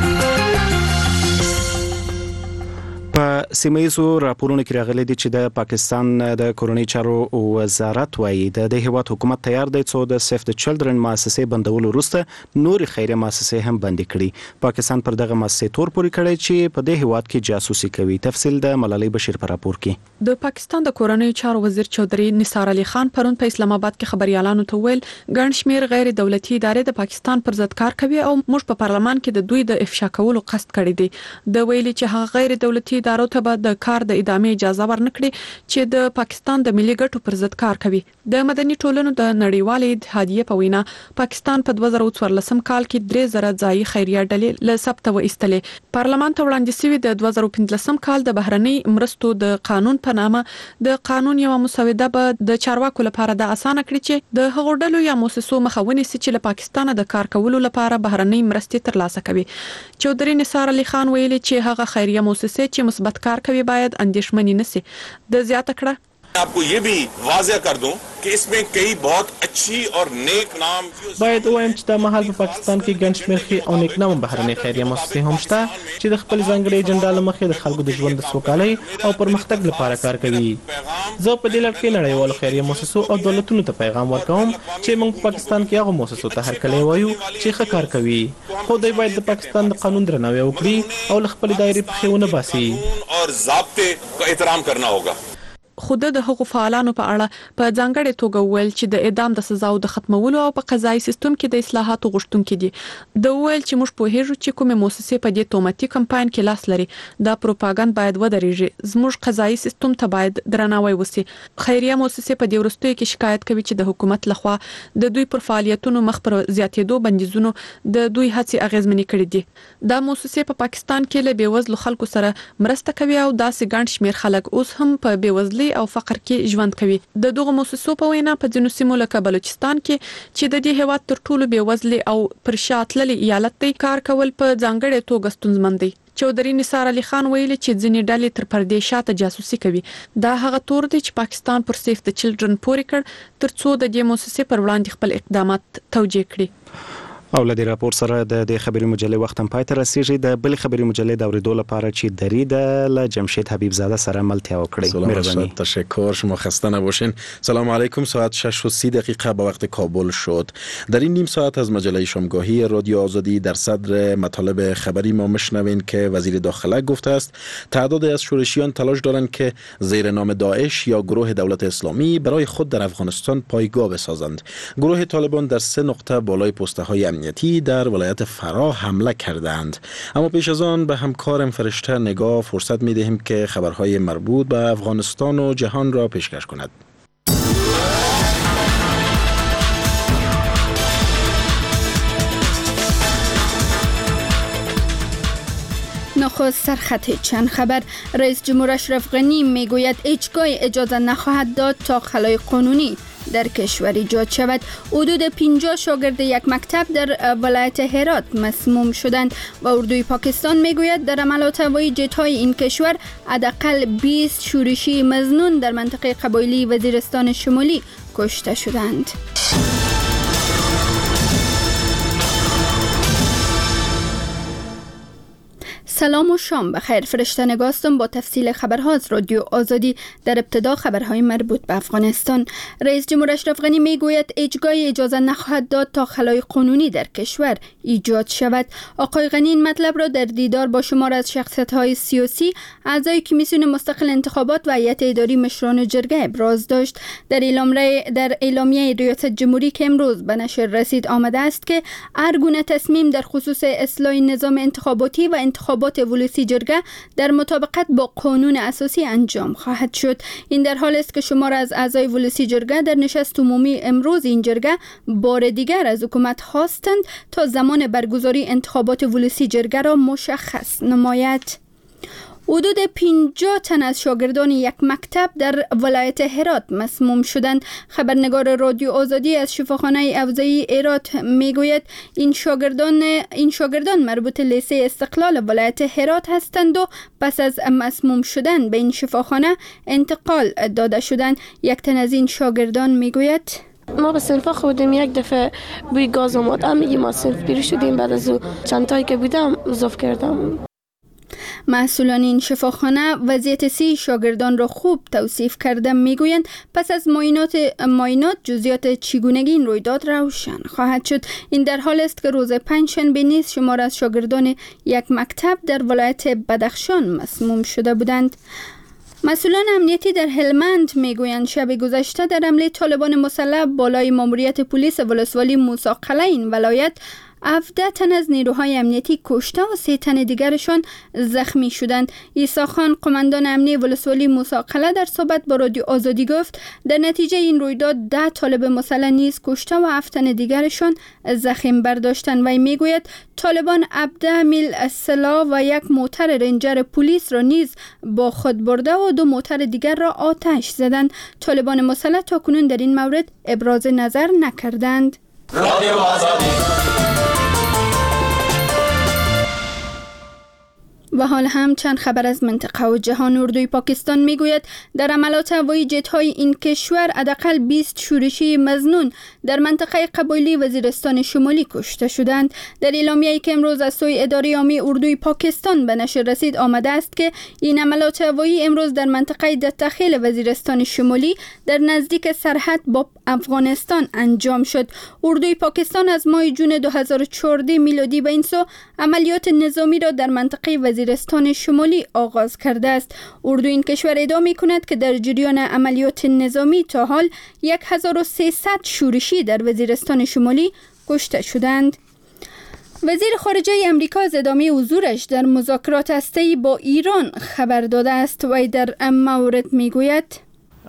په سیمایي راپورونو کې راغلي دي چې د پاکستان د کورنۍ چارو وزارت وایي د هیواد حکومت تیار دی څو د سیف د چلډرن مؤسسې بندولو وروسته نورې خیریه مؤسسې هم بندي کړي. پاکستان پر دغه مؤسسې تور پورې کړی چې په دې هیواد کې جاسوسي کوي. تفصیل د ملالۍ بشیر په راپور کې. د پاکستان د کورنۍ چارو وزیر چودري نثار علي خان پرون په اسلام آباد کې خبريالانو ته ویل ګڼ شمېر غیر دولتي ادارې د پاکستان پر ضد کار کوي او موږ په پارلمان کې د دوی د افشا کولو قصد کړی دی. د ویلي چې هغه غیر دولتي ادارو ته به د کار د ادامې اجازه ورنکړي چې د پاکستان د ملي ګټو پر ضد کار کوي. د مدني ټولنو د نړیوالې اتحادیې په وینا پاکستان په 2014 کال کې 3000 ځایي خیریه ډلې له ثبت و ایستلې. پارلمان ته وړاندې شوی د 2015 کال د بهرنۍ مرستو د قانون په نامه د قانون یو مسوده به د چارواکو لپاره د اسانه کړي چې د هغو ډلو یا مؤسسو مخه ونیسي چې له پاکستان د کار کولو لپاره بهرنۍ مرستې ترلاسه کوي. چودري نثار علي خان ویلي چې هغه خیریه مؤسسې چې مثبت کار کوي باید اندیشمنی نشي. د زیاته کړه आपको ये भी वाज़ेह कर दूं कि इसमें कई बहुत अच्छी और नेक नाम باید وایم چې د مهال په پاکستان کې ګڼ شمېر ښې او نیک نامه بهرنۍ خیریه مؤسسې هم شته چې د خپل ځانګړي ایجنډا له مخې د خلکو د ژوند د سوکالۍ او پرمختګ لپاره کار کوي. زه په دې لړ کې نړیوالو خیریه مؤسسو او دولتونو ته پیغام ورکوم چې موږ په پاکستان کې هغه مؤسسو ته هرکلی وایو چې ښه کار کوي، خو دوی باید د پاکستان د قانون درناوی وکړي او له خپلې دایرې پښې ونه باسي. और ضابطे का एहतराम करना होगा. خود د هغو فعالانو په اړه په ځانګړي توګه ویل چې د اعدام د سزاو د ختمولو او په قضایي سیستم کې د اصلاحاتو غوښتونکي دي. د ویل چې موږ په هیڅ چې کومه مؤسسه په دې توماتي کمپاین کې لاس لري دا پروپاګاندا باید ودرېږي. زموږ قضایي سیستم ته باید درناوی وشي. خیریه مؤسسه په دې ورستیو کې شکایت کوي چې د حکومت لخوا د دوی پر فعالیتونو مخ پر زیاتېدو بندیزونو د دوی هڅې اغیزمنې کړې دي. دا مؤسسه په پاکستان کې له بیوزلو خلکو سره مرسته کوي او داسې ګڼ شمېر خلک اوس هم په بیوزلۍ او فقر کې ژوند کوي. د دغه مؤسسو په وینا په ځینو سیمو لکه بلوچستان کې چې د دې هیواد تر ټولو بیوزلۍ او پر شاتللي ایالت دی کار کول په ځانګړي توګه ستونزمن دی. چودري نثار علي خان ویلي چې ځینې ډلې تر پردې شاته جاسوسي کوي. دا هغه تور دی چې پاکستان پر سیف د چلډرن پورې کړ ترڅو د دې مؤسسې پر وړاندې خپل اقدامات توجیه کړي. او لدی راپور سره د خبري مجلې وخت هم پای ته رسیږي. د بل خبري مجلې د اوریدو لپاره چې درید ل جمشید حبیب زاده سره ملتیا وکړي. مهربانی. تشکر. شما خسته نباشین. سلام علیکم. ساعت 6:30 به وقت کابل شد. در این نیم ساعت از مجله شامگاهی رادیو آزادی در صدر مطالب خبری ما میشنوین که وزیر داخله گفته است تعدادی از شورشیان تلاش دارند که زیر نام داعش یا گروه دولت اسلامی برای خود در افغانستان پایگاه بسازند. گروه طالبان در 3 نقطه بالای پست‌های امنیتی در ولایت فرا حمله کردند. اما پیش از آن به همکارم فرشته نگاه فرصت می دهیم که خبرهای مربوط به افغانستان و جهان را پیشکش کند. نخست سرخط چند خبر. رئیس جمهور اشرف غنی میگوید هیچگاه اجازه نخواهد داد تا خلای قانونی در کشور ایجاد شود. حدود 50 شاگرد یک مکتب در ولایت هرات مسموم شدند و اردوی پاکستان میگوید در عملیات هوایی جت‌های این کشور حداقل 20 شورشی مظنون در منطقه قبایلی وزیرستان شمالی کشته شدند. سلام و شام بخیر. فرشته نگاستم با تفصیل خبرها از رادیو آزادی. در ابتدا خبرهای مربوط به افغانستان. رئیس جمهور اشرف غنی میگوید هیچگاه اجازه نخواهد داد تا خلای قانونی در کشور ایجاد شود. آقای غنی این مطلب را در دیدار با شمار از شخصیت‌های سیاسی، اعضای کمیسیون مستقل انتخابات و هیئت اداری مشران جرگه ابراز داشت. در اعلامیه ریاست جمهوری که امروز به نشر رسید آمده است که هر گونه تصمیم در خصوص اصلاح نظام انتخاباتی و انتخابات ولسی جرگه در مطابقت با قانون اساسی انجام خواهد شد. این در حال است که شمار از اعضای ولسی جرگه در نشست عمومی امروز این جرگه بار دیگر از حکومت خواستند تا زمان برگزاری انتخابات ولسی جرگه را مشخص نماید. حدود 50 تن از شاگردان یک مکتب در ولایت هرات مسموم شدند. خبرنگار رادیو آزادی از شفاخانه اوزایی هرات میگوید این شاگردان مربوط لیسه استقلال ولایت هرات هستند و پس از مسموم شدن به این شفاخانه انتقال داده شدند. یک تن از این شاگردان میگوید ما به صنف خودم یک دفعه بوی گاز اومد. میگیم ما صنف پیری شدیم، بعد از چند تایی که بودم اضافه کردم. مسئولان این شفاخانه وضعیت 3 شاگردان را خوب توصیف کرده. میگویند پس از معاینات جزئیات چگونگی این رویداد روشن خواهد شد. این در حال است که روز پنجشنبه نیز شمار از شاگردان یک مکتب در ولایت بدخشان مسموم شده بودند. مسئولان امنیتی در هلمند میگویند شب گذشته در حمله طالبان مسلح بالای ماموریت پلیس ولسوالی موسی قلعه این ولایت 17 تن از نیروهای امنیتی کشته و 3 تن دیگرشان زخمی شدند. عیسی خان قماندان امنی ولسوالی موسی قلعه در صحبت با رادیو آزادی گفت در نتیجه این رویداد 10 طالب مسلح نیز کشته و 7 تن دیگرشان زخم برداشتند. و میگوید طالبان 17 میل سلاح و یک موتر رنجر پلیس را نیز با خود برده و 2 موتر دیگر را آتش زدند. طالبان مسلح تاکنون در این مورد ابراز نظر نکردند. رادیو آزادی. و حال هم چند خبر از منطقه و جهان. اردوی پاکستان میگوید در عملیات هوایی جت‌های این کشور حداقل 20 شورشی مظنون در منطقه قبایلی وزیرستان شمالی کشته شدند. در اعلامیه‌ای که امروز از سوی اداره عامی اردوی پاکستان به نشر رسید آمده است که این عملیات هوایی امروز در منطقه دتخیل وزیرستان شمالی در نزدیک سرحد با افغانستان انجام شد. اردوی پاکستان از ماه جون 2014 میلادی به این سو عملیات نظامی را در منطقه وزیرستان وزیرستان شمالی آغاز کرده است. اردو این کشور ادعا می‌کند که در جریان عملیات نظامی تا حال 1300 شورشی در وزیرستان شمالی کشته شدند. وزیر خارجه امریکا از ادامه حضورش در مذاکرات هسته‌ای با ایران خبر داده است. وی در مورد میگوید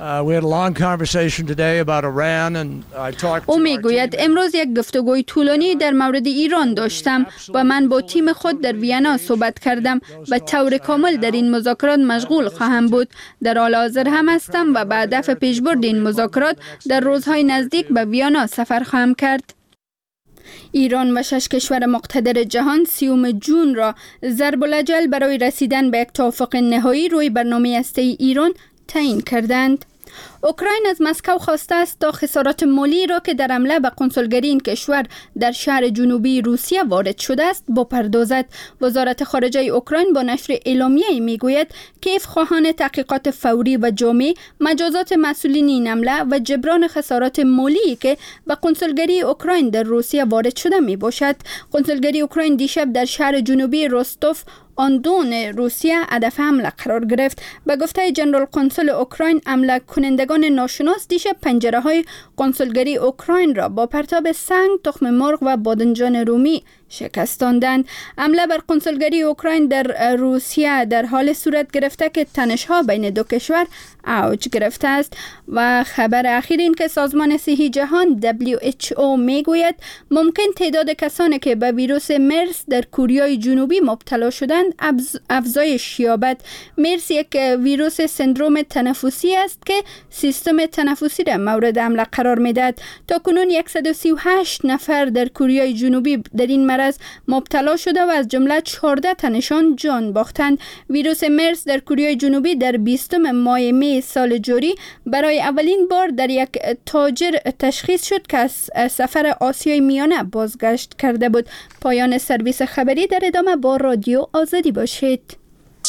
او میگوید امروز یک گفتگوی طولانی در مورد ایران داشتم و من با تیم خود در وینا صحبت کردم و طور کامل در این مذاکرات مشغول خواهم بود. در حال حاضر هم هستم و به هدف پیشبرد این مذاکرات در روزهای نزدیک به وینا سفر خواهم کرد. ایران و 6 کشور مقتدر جهان 30 جون را ضرب الاجل برای رسیدن به یک توافق نهایی روی برنامه هسته‌ای ایران تعیین کردند. اوکراین از مسکو خواسته است تا خسارات مالی را که در حمله به کنسولگری این کشور در شهر جنوبی روسیه وارد شده است بپردازد. وزارت خارجه اوکراین با نشر اعلامیه‌ای میگوید کیف خواهان تحقیقات فوری و جامع، مجازات مسئولین این حمله و جبران خسارات مالی که به کنسولگری اوکراین در روسیه وارد شده می باشد. کنسولگری اوکراین دیشب در شهر جنوبی روستوف آندون روسیه هدف حمله قرار گرفت. به گفته جنرال قنسل اوکراین، حمله کنندگان ناشناس دیشب پنجره‌های کنسولگری اوکراین را با پرتاب سنگ، تخم مرغ و بادنجان رومی شکستاندند. حمله بر کنسولگری اوکراین در روسیه در حال صورت گرفته که تنش‌ها بین دو کشور اوج گرفته است و خبر اخیر این که سازمان صحی جهان WHO میگوید ممکن تعداد کسانی که به ویروس مرس در کره جنوبی مبتلا شدند افزایش یابد. مرس یک ویروس سندروم تنفسی است که سیستم تنفسی را مورد حمله قرار میدهد. تاکنون 138 نفر در کره جنوبی در این مرض مبتلا شده و از جمله 14 تنشان جان باختند. ویروس مرس در کره جنوبی در 20 ماه می سال جاری برای اولین بار در یک تاجر تشخیص شد که از سفر آسیای میانه بازگشت کرده بود. پایان سرویس خبری. در ادامه با رادیو آزادی باشید.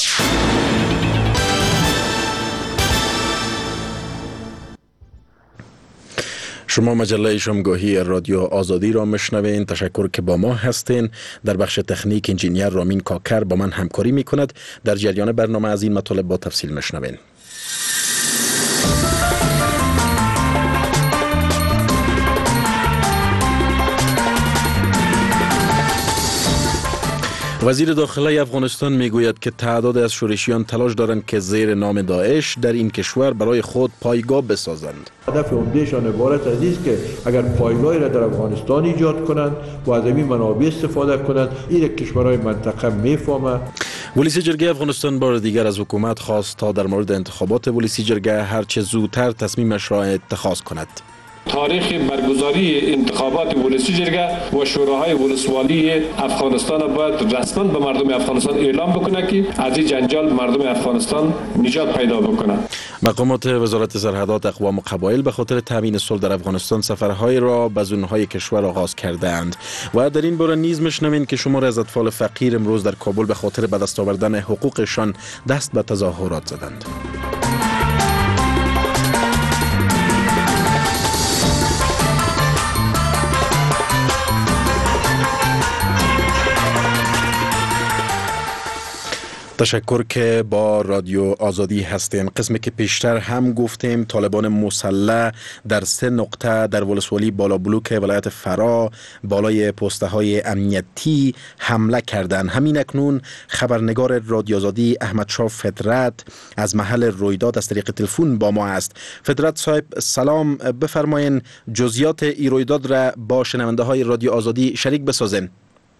شما مجله شامگاهی رادیو آزادی را میشنوین. تشکر که با ما هستین. در بخش تکنیک انجینیر رامین کاکر با من همکاری میکند. در جریان برنامه از این مطالب با تفصیل میشنوین. وزیر داخلی افغانستان میگوید که تعداد از شورشیان تلاش دارند که زیر نام داعش در این کشور برای خود پایگاه بسازند. هدف عمدهشان عبارت از این است که اگر پایگاهی را در افغانستان ایجاد کنند و از این منابع استفاده کنند، این کشورهای منطقه میفهمند. ولسی جرگه افغانستان بار دیگر از حکومت خواست تا در مورد انتخابات ولسی جرگه هرچه زودتر تصمیمش را اتخاذ کند. تاریخ برگزاری انتخابات ولسی جرگه و شوراهای ولسوالی افغانستان باید رسما به مردم افغانستان اعلام بکنه که از این جنجال مردم افغانستان نجات پیدا بکنه. مقامات وزارت سرحدات اقوام و قبایل به خاطر تامین صلح در افغانستان سفرهای را به زونهای کشور آغاز کردند و در این باره نیز میشنوین که شمار از اطفال فقیر امروز در کابل به خاطر به دست آوردن حقوقشان دست به تظاهرات زدند. تشکر که با رادیو آزادی هستین. قسمی که پیشتر هم گفتیم طالبان مسلح در 3 نقطه در ولسوالی بالا بلوک ولایت فرا بالای پسته های امنیتی حمله کردند. همین اکنون خبرنگار رادیو آزادی احمدشاه فطرت از محل رویداد از طریق تلفن با ما است. فطرت صاحب سلام، بفرمایین جزئیات این رویداد را با شنونده های رادیو آزادی شریک بسازین.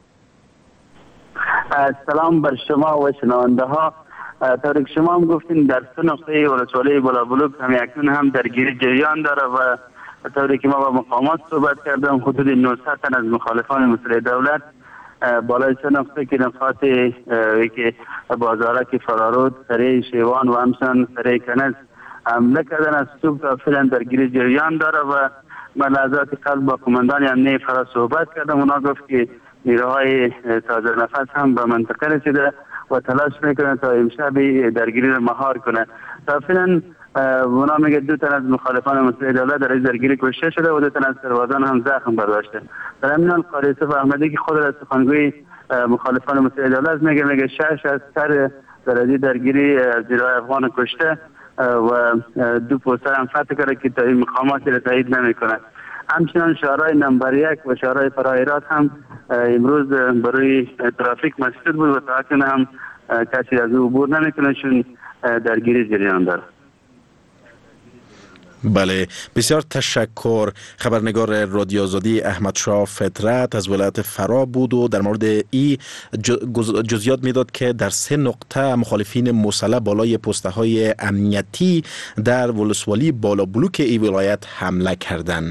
سلام بر شما و شنونده ها. طوری که شما هم گفتین در 3 نقطه ولسوالی بالا بلوک اکنون هم درگیری جریان داره و طوری که ما با مقامات صحبت کردم حدود 900 تن از مخالفان مسئله دولت بالای 3 نقطه که نقاط که بازارک فرارود، سریع شیوان و همچنان سریع کنز حمله کردن. از صبح تا فعلا درگیری جریان داره و من لحظات قبل با کماندان امنیه فرا صحبت کردم. اونا گفت که نیروهای تازه نفس هم به منطقه رسیده و تلاش میکنه تا امشب درگیری را مهار کنه. تا فعلا اونا میگه 2 تن از مخالفان مسئله دولت در درگیری کشته شده و 2 تن از سربازان هم زخم برداشته. در همین حال قاری یوسف احمدی که خود را سخنگوی مخالفان متعدل میگه 6 از سر درجه درگیری زیرای افغان کشته و 2 پوستر هم فتح کرده که تا این مقاماتی را تایید نمیکنه. همچنان شهرهای نمبر 1 و شهرهای فرایرات هم امروز برای ترافیک مسدود بود و تا اکنون هم کسی از او عبور نمیکنه چون درگیری جریان داره. بله، بسیار تشکر. خبرنگار رادیو آزادی احمد شاه فطرت از ولایت فرا بود و در مورد این جزئیات میداد که در 3 نقطه مخالفین مسلح بالای پسته های امنیتی در ولسوالی بالا بلوک این ولایت حمله کردند.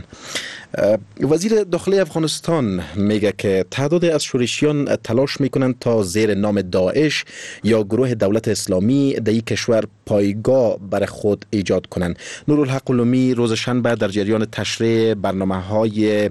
وزیر داخلی افغانستان میگه که تعداد از شورشیان تلاش میکنند تا زیر نام داعش یا گروه دولت اسلامی در این کشور پایگاه بر خود ایجاد کنند. نورالحق علومی روز شنبه در جریان تشریح برنامه‌های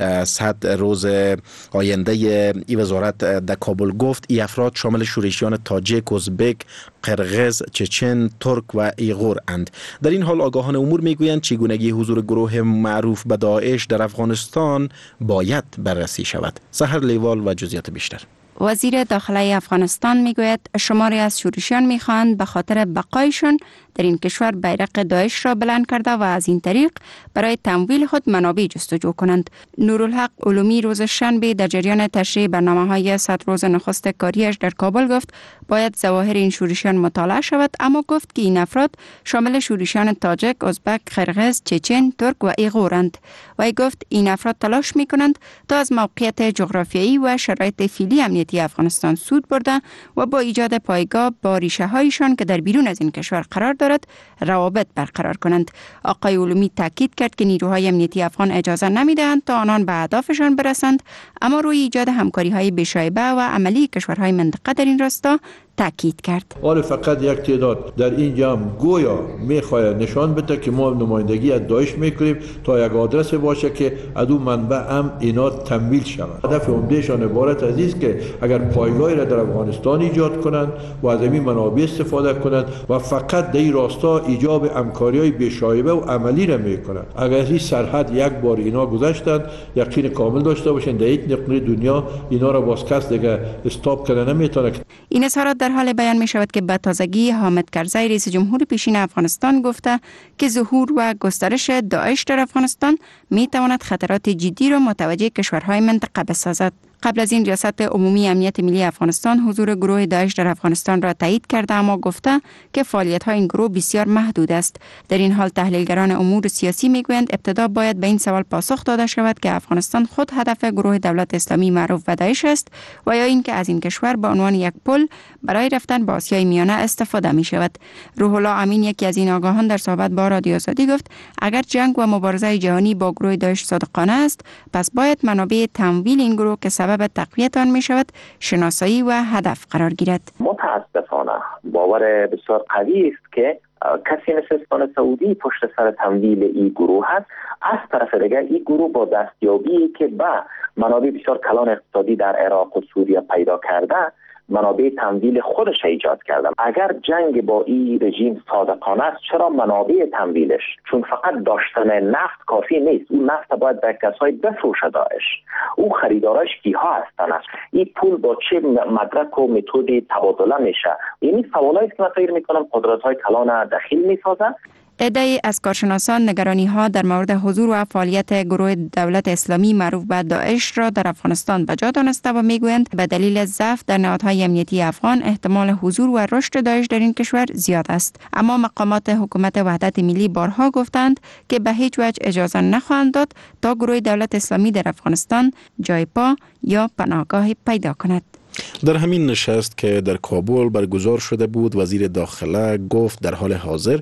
100 روز آینده این وزارت در کابل گفت این افراد شامل شورشیان تاجیک، ازبک، قرغز، چچن، ترک و ایغور اند. در این حال آگاهان امور میگویند چگونگی حضور گروه معروف به داعش در افغانستان باید بررسی شود. سحر لیوال و جزئیات بیشتر. وزیر داخلی افغانستان میگوید شماری از شورشیان میخواهند به خاطر بقایشان در این کشور بیرق داعش را بلند کرده و از این طریق برای تمویل خود منابع جستجو کنند. نورالحق علومی روز شنبه در جریان تشریح برنامه‌های 100 روز نخست کاریش در کابل گفت باید ظواهر این شورشیان مطالعه شود، اما گفت که این افراد شامل شورشیان تاجک، ازبک، قرغز، چچن، ترک و ایغورند. و گفت این افراد تلاش میکنند تا از موقعیت جغرافیایی و شرایط فعلی امنیتی افغانستان سود برده و با ایجاد پایگاه با ریشه هایشان که در بیرون از این کشور قرار دارد روابط برقرار کنند. آقای علومی تاکید کرد که نیروهای امنیتی افغان اجازه نمیدهند تا آنان به اهدافشان برسند، اما روی ایجاد همکاری‌های بی‌شایبه و عملی کشورهای منطقه در این راستا تاکید کرد. آره فقط یک تعداد در این جمع گویا میخواهد نشان بده که ما نمایندگی از داعش میکنیم تا یک آدرس باشه که از اون منبع هم اینا تمویل شود. هدف عمدهشان عبارت از است که اگر پایگاهی را در افغانستان ایجاد کنند و از این منابع استفاده کنند و فقط در این راستا ایجاب همکاری‌های بی‌شایبه و عملی را میکنند. اگر این سرحد یک بار اینا گذشتند یقین کامل داشته باشند در این نقطه دنیا اینا را باز کس دیگه استاپ کنه نمیتونه. این اظهارات در حال بیان می شود که به تازگی حامد کرزی رئیس جمهور پیشین افغانستان گفته که ظهور و گسترش داعش در افغانستان می تواند خطرات جدی را متوجه کشورهای منطقه بسازد. قبل از این ریاست عمومی امنیت ملی افغانستان حضور گروه داعش در افغانستان را تایید کرده، اما گفته که فعالیت‌های این گروه بسیار محدود است. در این حال تحلیلگران امور سیاسی میگویند ابتدا باید به این سوال پاسخ داده شود که افغانستان خود هدف گروه دولت اسلامی معروف به داعش است و یا اینکه از این کشور به عنوان یک پل برای رفتن به آسیای میانه استفاده می شود. روح الله امین یکی از این آگاهان در صحبت با رادیو آزادی گفت اگر جنگ و مبارزه جهانی با گروه داعش صادقانه است، پس باید منابع تمویل این گروه که سبب تقویت آن می شود شناسایی و هدف قرار گیرد. متاسفانه باور بسیار قوی است که کسی مثل اسلام سعودی پشت سر تمویل این گروه هست. از طرف دیگر این گروه با دستیابی که به منابع بسیار کلان اقتصادی در عراق و سوریه پیدا کرده منابع تمویل خودش ایجاد کرده. اگر جنگ با این رژیم صادقانه است چرا منابع تمویلش؟ چون فقط داشتن نفت کافی نیست. اون نفت باید به کسای بفروشه داعش. او خریداراش کیها هستن است. این پول با چه مدرک و متدی تبادله میشه؟ یعنی سوالایی است که من فکر میکنم قدرت‌های کلان دخیل میسازه. عده‌ای از کارشناسان نگرانی‌ها در مورد حضور و فعالیت گروه دولت اسلامی معروف به داعش را در افغانستان بجا دانسته و میگویند به دلیل ضعف در نهادهای امنیتی افغان احتمال حضور و رشد داعش در این کشور زیاد است. اما مقامات حکومت وحدت ملی بارها گفتند که به هیچ وجه اجازه نخواهند داد تا گروه دولت اسلامی در افغانستان جای پا یا پناهگاهی پیدا کند. در همین نشست که در کابل برگزار شده بود وزیر داخله گفت در حال حاضر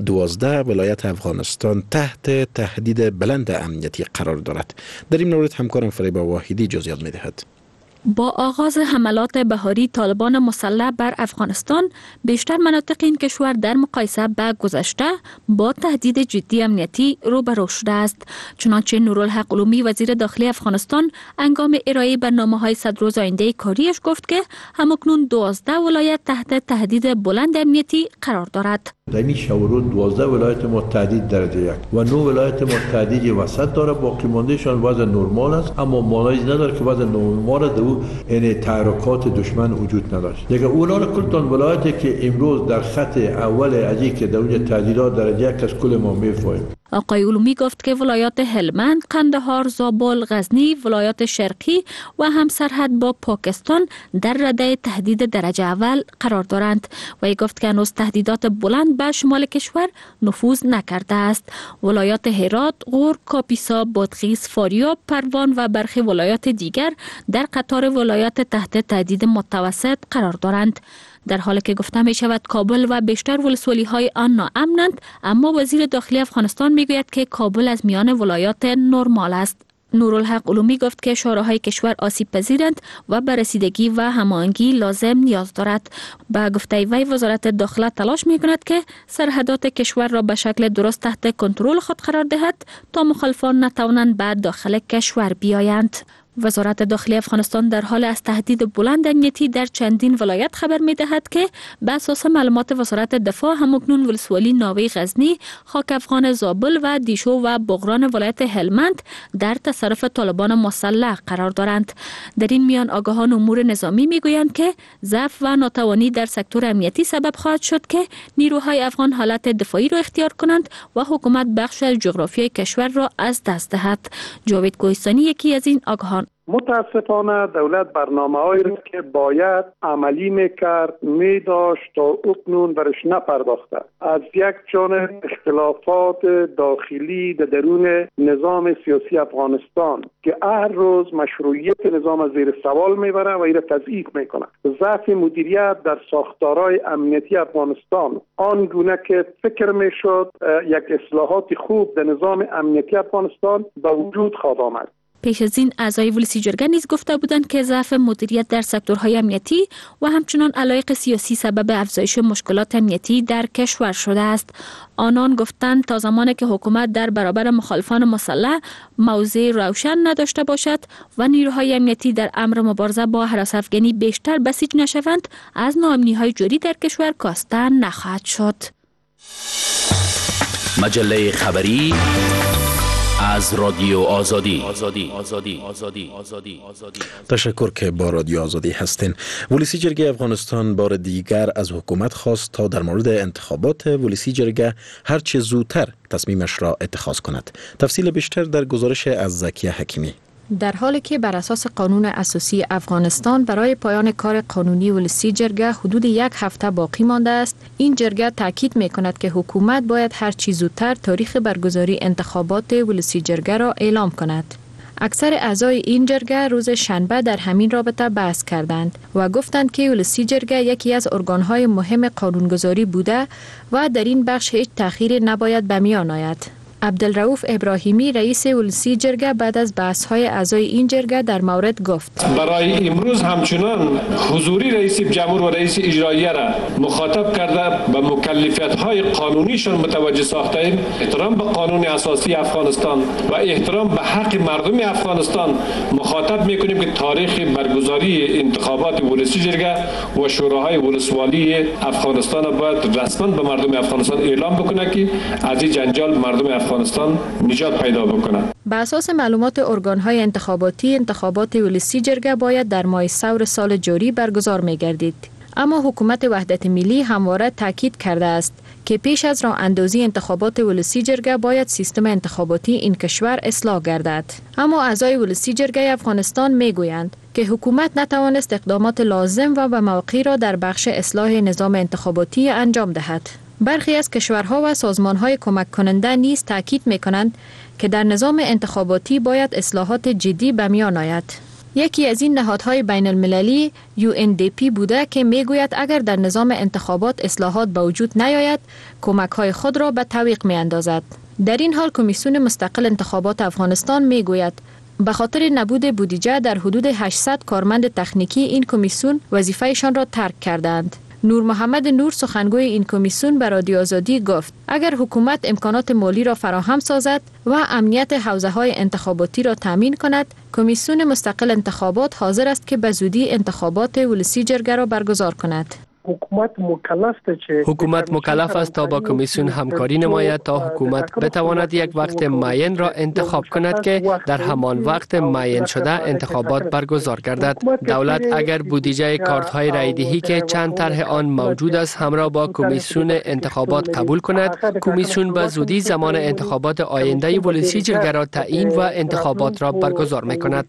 12 ولایت افغانستان تحت تهدید بلند امنیتی قرار دارد. در این مورد همکارم فریبا واحدی جزئیات می‌دهد. با آغاز حملات بهاری طالبان مسلح بر افغانستان، بیشتر مناطق این کشور در مقایسه با گذشته با تهدید جدی امنیتی روبرو شده است. چنانچه نورالحق علومی وزیر داخلی افغانستان هنگام ارائه برنامه‌های 100 روز آینده کاریش گفت که همکنون 12 ولایت تحت تهدید بلند امنیتی قرار دارد. در این شورون 12 ولایت متحدید درجه 1 و 9 ولایت متحدید وسط داره. باقی ماندهشان وضع نرمال است، اما معنی نداره که وضع نرمال در او یعنی تحرکات دشمن وجود نداشت. دیگه اولار کلتان ولایتی که امروز در خط اول ازی که در اونجا تهدیدات درجه یک از کل ما میفهمیم. آقای علومی گفت که ولایات هلمند، قندهار، زابل، غزنی، ولایات شرقی و هم سرحد با پاکستان در رده تهدید درجه اول قرار دارند. و گفت که هنوز تهدیدات بلند به شمال کشور نفوذ نکرده است. ولایات هرات، غور، کاپیسا، بادغیس، فاریاب، پروان و برخی ولایات دیگر در قطار ولایات تحت تهدید متوسط قرار دارند. در حالی که گفته می شود کابل و بیشتر ولسوالی های آن ناامنند، اما وزیر داخلی افغانستان می گوید که کابل از میان ولایات نرمال است. نورالحق علومی گفت که شوراهای کشور آسیب پذیرند و به رسیدگی و هماهنگی لازم نیاز دارد. با گفته وی وزارت داخله تلاش می کند که سرحدات کشور را به شکل درست تحت کنترل خود قرار دهد تا مخالفان نتوانند به داخل کشور بیایند. وزارت داخلی افغانستان در حال از تهدید بلند امنیتی در چندین ولایت خبر می دهد که به اساس معلومات وزارت دفاع همکنون ولسوالی ناوه غزنی، خاک افغان زابل و دیشو و بغران ولایت هلمند در تصرف طالبان مسلح قرار دارند. در این میان آگاهان امور نظامی می گویند که ضعف و ناتوانی در سکتور امنیتی سبب خواهد شد که نیروهای افغان حالت دفاعی را اختیار کنند و حکومت بخش از جغرافیای کشور را از دست دهد. جاوید کوهستانی یکی از این آگاهان. متاسفانه دولت برنامه‌هایی را که باید عملی میکرد میداشت تا اکنون برش نپرداخته. از یک جانب اختلافات داخلی در درون نظام سیاسی افغانستان که هر روز مشروعیت نظام از زیر سوال میبره و این را تضعیف میکنه. ضعف مدیریت در ساختارهای امنیتی افغانستان آنگونه که فکر میشد یک اصلاحات خوب در نظام امنیتی افغانستان به وجود خواهد آمد. پیش از این اعضای ولسی جرگه نیز گفته بودند که ضعف مدیریت در سکتورهای امنیتی و همچنان علایق سیاسی سبب افزایش مشکلات امنیتی در کشور شده است. آنان گفتند تا زمانی که حکومت در برابر مخالفان مسلح موضع روشن نداشته باشد و نیروهای امنیتی در امر مبارزه با هراس افغانی بیشتر بسیج نشوند، از ناامنی‌های جدی در کشور کاسته نخواهد شد. مجله خبری از رادیو آزادی. تشکر که با رادیو آزادی هستین. ولسی جرگه افغانستان بار دیگر از حکومت خواست تا در مورد انتخابات ولسی جرگه هر چه زودتر تصمیمش را اتخاذ کند. تفصیل بیشتر در گزارش از زکیه حکیمی. در حالی که بر اساس قانون اساسی افغانستان برای پایان کار قانونی ولسی جرگه حدود 1 هفته باقی مانده است، این جرگه تاکید می‌کند که حکومت باید هر چه زودتر تاریخ برگزاری انتخابات ولسی جرگه را اعلام کند. اکثر اعضای این جرگه روز شنبه در همین رابطه بحث کردند و گفتند که ولسی جرگه یکی از ارگان‌های مهم قانونگذاری بوده و در این بخش هیچ تأخیری نباید به میان آید. عبدالرؤوف ابراهیمی رئیس ولسی جرگه بعد از بحث‌های اعضای این جرگه در مورد گفت: برای امروز همچنان حضوری رئیس جمهور و رئیس اجراییه را مخاطب کرده به مکلفیت‌های قانونیشان متوجه ساخته ایم. احترام به قانون اساسی افغانستان و احترام به حق مردم افغانستان مخاطب می‌کنیم که تاریخ برگزاری انتخابات ولسی جرگه و شوراهای ولسوالی افغانستان باید رسما به مردم افغانستان اعلام بکنه که از این جنجال مردم افغانستان نجات پیدا بکنه. بر اساس معلومات ارگان‌های انتخاباتی، انتخابات ولسی جرگه باید در ماه ثور سال جاری برگزار می‌گردید. اما حکومت وحدت ملی همواره تاکید کرده است که پیش از راه اندازی انتخابات ولسی جرگه باید سیستم انتخاباتی این کشور اصلاح گردد. اما اعضای ولسی جرگه افغانستان میگویند که حکومت نتوانست اقدامات لازم و به موقع را در بخش اصلاح نظام انتخاباتی انجام دهد. برخی از کشورها و سازمانهای کمک کننده نیز تاکید می‌کنند که در نظام انتخاباتی باید اصلاحات جدی به میان آید. یکی از این نهادهای بین المللی UNDP بوده که میگوید اگر در نظام انتخابات اصلاحات به وجود نیاید، کمک‌های خود را به تعویق می‌اندازد. در این حال کمیسیون مستقل انتخابات افغانستان میگوید به خاطر نبود بودجه در حدود 800 کارمند تکنیکی این کمیسیون وظیفه‌شان را ترک کردند. نور محمد نور سخنگوی این کمیسیون به رادیو آزادی گفت اگر حکومت امکانات مالی را فراهم سازد و امنیت حوزه‌های انتخاباتی را تامین کند، کمیسیون مستقل انتخابات حاضر است که به زودی انتخابات ولسی جرگه را برگزار کند. حکومت مکلف است تا با کمیسیون همکاری نماید تا حکومت بتواند یک وقت معین را انتخاب کند که در همان وقت معین شده انتخابات برگزار گردد. دولت اگر بودجه کارت‌های رایدهی که چند طرح آن موجود است همراه با کمیسیون انتخابات قبول کند، کمیسیون به زودی زمان انتخابات آینده ولسی جرگه را تعیین و انتخابات را برگزار می‌کند.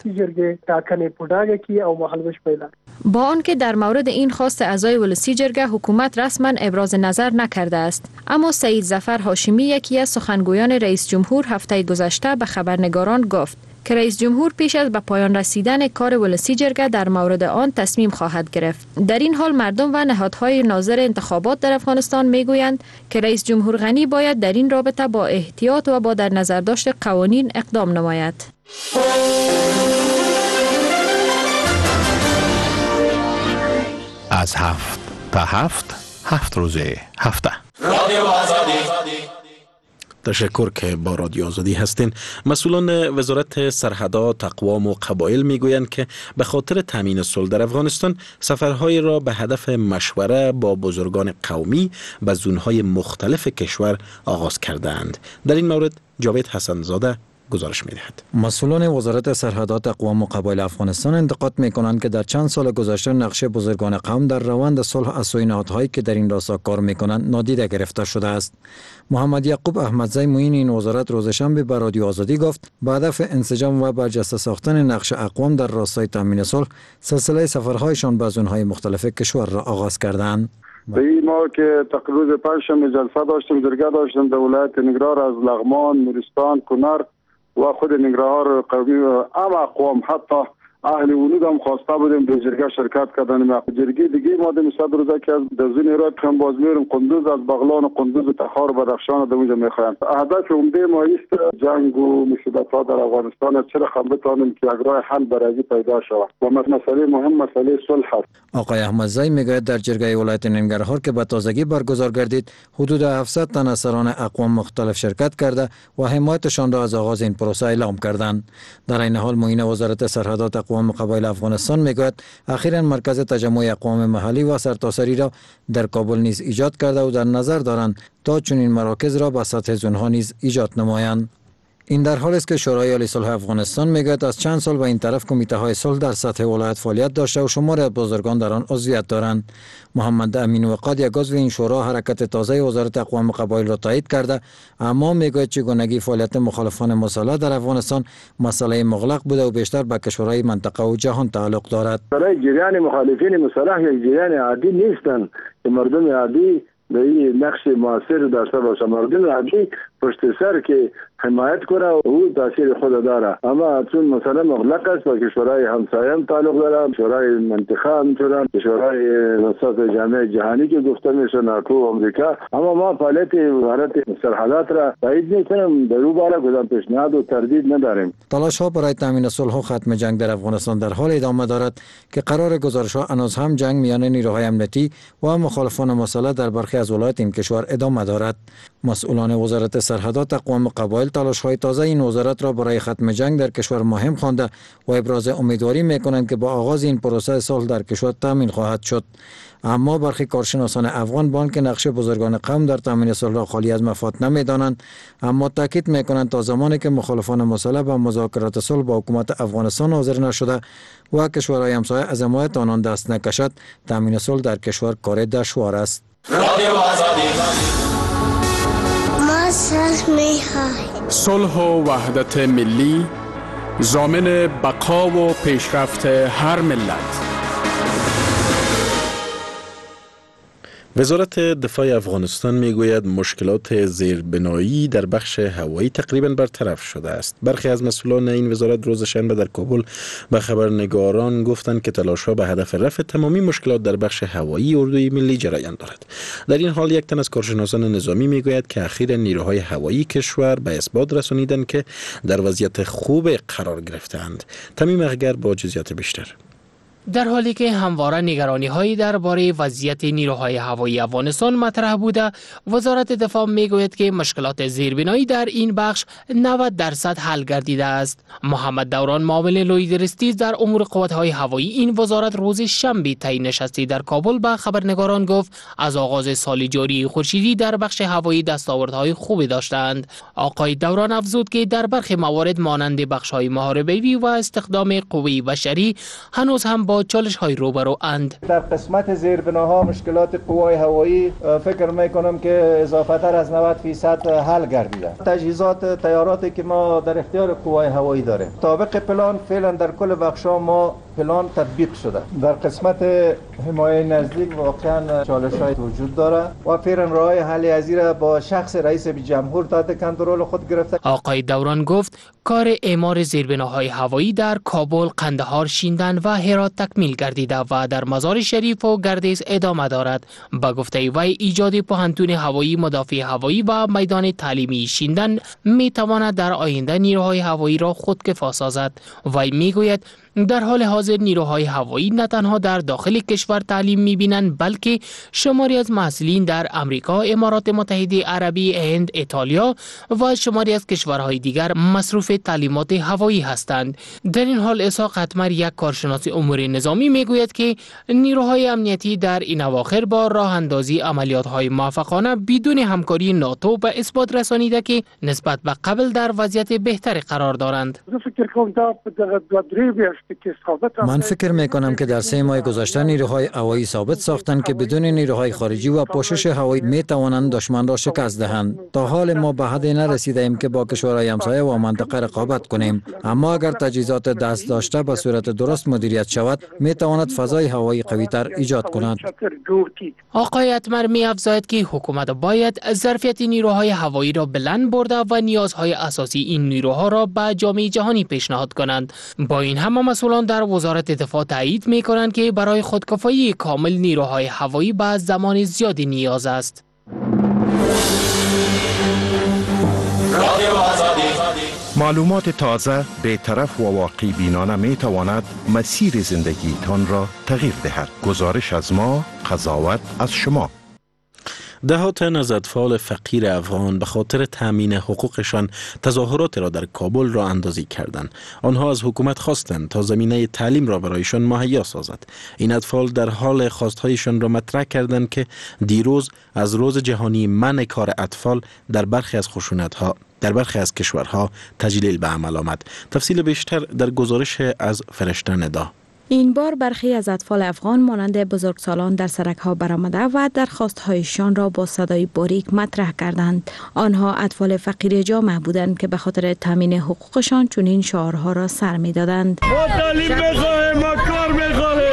با آنکه در مورد این خواست اعضای ولسی جرگه حکومت رسما ابراز نظر نکرده است، اما سعید ظفر هاشمی یکی از سخنگویان رئیس جمهور هفته گذشته به خبرنگاران گفت که رئیس جمهور پیش از به پایان رسیدن کار ولسی جرگه در مورد آن تصمیم خواهد گرفت. در این حال مردم و نهادهای ناظر انتخابات در افغانستان میگویند که رئیس جمهور غنی باید در این رابطه با احتیاط و با در نظر داشت قوانین اقدام نماید. از 7 تا 7 روز هفته. تشکر که با رادیو آزادی هستین. مسئولان وزارت سرحدات، اقوام و قبایل میگویند که به خاطر تامین صلح در افغانستان سفرهای را به هدف مشوره با بزرگان قومی به زونهای مختلف کشور آغاز کردند. در این مورد جاوید حسنزاده گزارش می‌دهد. مسئولان وزارت سرحدات، اقوام و قبایل افغانستان انتقاد می‌کنند که در چند سال گذشته نقش بزرگان قوم در روند صلح از سوی نهادهایی که در این راستا کار می‌کنند نادیده گرفته شده است. محمد یعقوب احمدزی معین این وزارت روز شنبه به رادیو آزادی گفت به هدف انسجام و برجسته ساختن نقش اقوام در راستای تامین صلح سلسله سفرهایشان به زونهای مختلف کشور را آغاز کردند. ما که تقریبا پنجشنبه جلسه داشتیم، جرگه داشتیم در ولایت ننگرهار از لغمان، نورستان، کنر و خود ننگرهار قومی و اقوام حتی اهل ولود هم خواسته بودیم در جرگه شرکت کردن. جرگه دیگه ما در صد روزه که از دزون ایراد هم باز میرم قندوز از بغلان و قندوز تخار و بدخشان در اونجا میخوایم. هدف عمده ما است جنگ و مصیبت ها در افغانستان چرا هم بتوانیم که یک راه حل برای پیدا شود و مسئله مهم مسئله صلح است. آقای احمدزی میگوید در جرگه ولایت ننگرهار که به تازگی برگزار گردید حدود 700 تن از سران اقوام مختلف شرکت کرده و حمایتشان را از آغاز این پروسه اعلام کردند. در این حال معین وزارت سرحدات، اقوام قبایل افغانستان میگوید اخیراً مرکز تجمع اقوام محلی و سرتاسری را در کابل نیز ایجاد کرده و در نظر دارند تا چنین مراکز را به سطح زونها نیز ایجاد نمایند. این در حالی است که شورای عالی صلح افغانستان میگوید از چند سال به این طرف کمیته های صلح در سطح ولایت فعالیت داشته و شماری از بزرگان در آن عضویت دارند. محمد امین وقاد یک عضو این شورا حرکت تازه وزارت اقوام قبایل را تایید کرده، اما میگوید چگونگی فعالیت مخالفان مسلح در افغانستان مسئله مغلق بوده و بیشتر به کشورهای منطقه و جهان تعلق دارد. برای جریان مخالفین مسلح یک جریان عادی نیستند که مردم عادی به این نقش موثر داشته باشه. مردم عادی پشت سر که حمایت کنه و او تاثیر خود داره، اما چون مثلا مغلق است با کشورهای همسایه هم تعلق داره، کشورهای منطقه همچنان کشورهای وسط جامعه جهانی که گفته میشه ناتو و امریکا. اما ما فعالیت وزارت سرحدات را تایید میکنیم، در او باره کدام پیشنهاد و تردید نداریم. تلاش ها برای تامین صلح و ختم جنگ در افغانستان در حال ادامه دارد که قرار گزارش ها هنوز هم جنگ میان نیروهای امنیتی و مخالفان مسلح در برخی از ولایات این کشور ادامه دارد. مسئولان وزارت سرحدات، اقوام قبایل تلاش‌های تازه این وزارت را برای ختم جنگ در کشور مهم خوانده و ابراز امیدواری می‌کنند که با آغاز این پروسه صلح در کشور تامین خواهد شد. اما برخی کارشناسان افغان با آنکه نقش بزرگان قوم در تامین صلح را خالی از مفاد نمی‌دانند، اما تاکید می‌کنند تا زمانی که مخالفان مسلح به مذاکرات صلح با حکومت افغانستان حاضر نشده و کشورهای همسایه از حمایت آنان دست نکشد، تامین صلح در کشور کار دشوار است. صلح و وحدت ملی ضامن بقا و پیشرفت هر ملت. وزارت دفاع افغانستان میگوید مشکلات زیربنایی در بخش هوایی تقریبا برطرف شده است. برخی از مسئولان این وزارت روز شنبه در کابل به خبرنگاران گفتند که تلاش‌ها به هدف رفع تمامی مشکلات در بخش هوایی اردوی ملی جریان دارد. در این حال یک تن از کارشناسان نظامی میگوید که اخیراً نیروهای هوایی کشور به اثبات رسانیدند که در وضعیت خوب قرار گرفتند. تمیم اخگر با جزئیات بیشتر. در حالی که همواره نگرانی‌هایی درباره وضعیت نیروهای هوایی افغانستان مطرح بوده، وزارت دفاع میگوید که مشکلات زیربنایی در این بخش 90% حل گردیده است. محمد دوران، معاون لویدرستیز در امور قوات‌های هوایی این وزارت روز شنبه طی نشستی در کابل به خبرنگاران گفت از آغاز سال جاری خورشیدی در بخش هوایی دستاوردهای خوبی داشتند. آقای دوران افزود که در برخی موارد مانند بخش‌های محاربه‌ای و استخدام قوه بشری هنوز هم با چالش‌های روبرو اند. در قسمت زیربناها مشکلات قوای هوایی فکر می‌کنم که اضافه تر از 90% حل گردیده. تجهیزات تیاراتی که ما در اختیار قوای هوایی داریم طابق پلان فعلا در کل بخش‌ها ما پلان تطبیق شده. در قسمت حمایه نزدیک واقعا چالش‌های وجود داره و فعلا راه حل ازیره با شخص رئیس جمهور تحت کنترل خود گرفته. آقای دوران گفت کار اعمار زیربناهای هوایی در کابل، قندهار، شیندن و هرات تکمیل گردیده و در مزار شریف و گردیز ادامه دارد. با گفته وی ایجاد پوهنتون هوایی مدافع هوایی و میدان تعلیمی شیندن می تواند در آینده نیروهای هوایی را خودکفا سازد. وی میگوید در حال حاضر نیروهای هوایی نه تنها در داخل کشور تعلیم می‌بینند بلکه شماری از محصلین در امریکا، امارات متحده عربی، هند، ایتالیا و شماری از کشورهای دیگر مصروف تعلیمات هوایی هستند. در این حال اسحاق اتمر، یک کارشناس امور نظامی، میگوید که نیروهای امنیتی در این اواخر با راه اندازی عملیات‌های موفقانه بدون همکاری ناتو به اثبات رسانیده که نسبت به قبل در وضعیت بهتری قرار دارند. من فکر میکنم که در 3 ماه گذشته نیروهای هوایی ثابت ساختند که بدون نیروهای خارجی و پوشش هوایی می توانند دشمن را شکست دهند. تا حال ما به حدی نرسیده ایم که با کشورهای همسایه و منطقه رقابت کنیم، اما اگر تجهیزات دست داشته به صورت درست مدیریت شود می تواند فضای هوایی قوی تر ایجاد کند. آقای اتمر می افزاید که حکومت باید ظرفیت نیروهای هوایی را بلند برده و نیازهای اساسی این نیروها را به جامعه جهانی پیشنهاد کنند. با این همه مسئولان در وزارت دفاع تایید می کنند که برای خودکفایی کامل نیروهای هوایی به زمان زیادی نیاز است. معلومات تازه، بی‌طرف و واقعی بینانه می تواند مسیر زندگی تان را تغییر دهد. گزارش از ما، قضاوت از شما. دهات از اطفال فقیر افغان به خاطر تامین حقوقشان تظاهرات را در کابل را اندازی کردند. آنها از حکومت خواستند تا زمینه تعلیم را برایشان مهیا سازد. این اطفال در حال خواستهایشان را مطرح کردند که دیروز از روز جهانی منع کار اطفال در برخی از کشورها تجلیل به عمل آمد. تفصیل بیشتر در گزارش از فرشته ندا. این بار برخی از اطفال افغان مانند بزرگسالان در سرک‌ها برآمده و درخواست‌هایشان را با صدای باریک مطرح کردند. آنها اطفال فقیر جامعه بودند که به خاطر تامین حقوقشان چنین شعارها را سر می‌دادند. ما تعلیم می‌خواهیم، ما کار می‌خواهیم.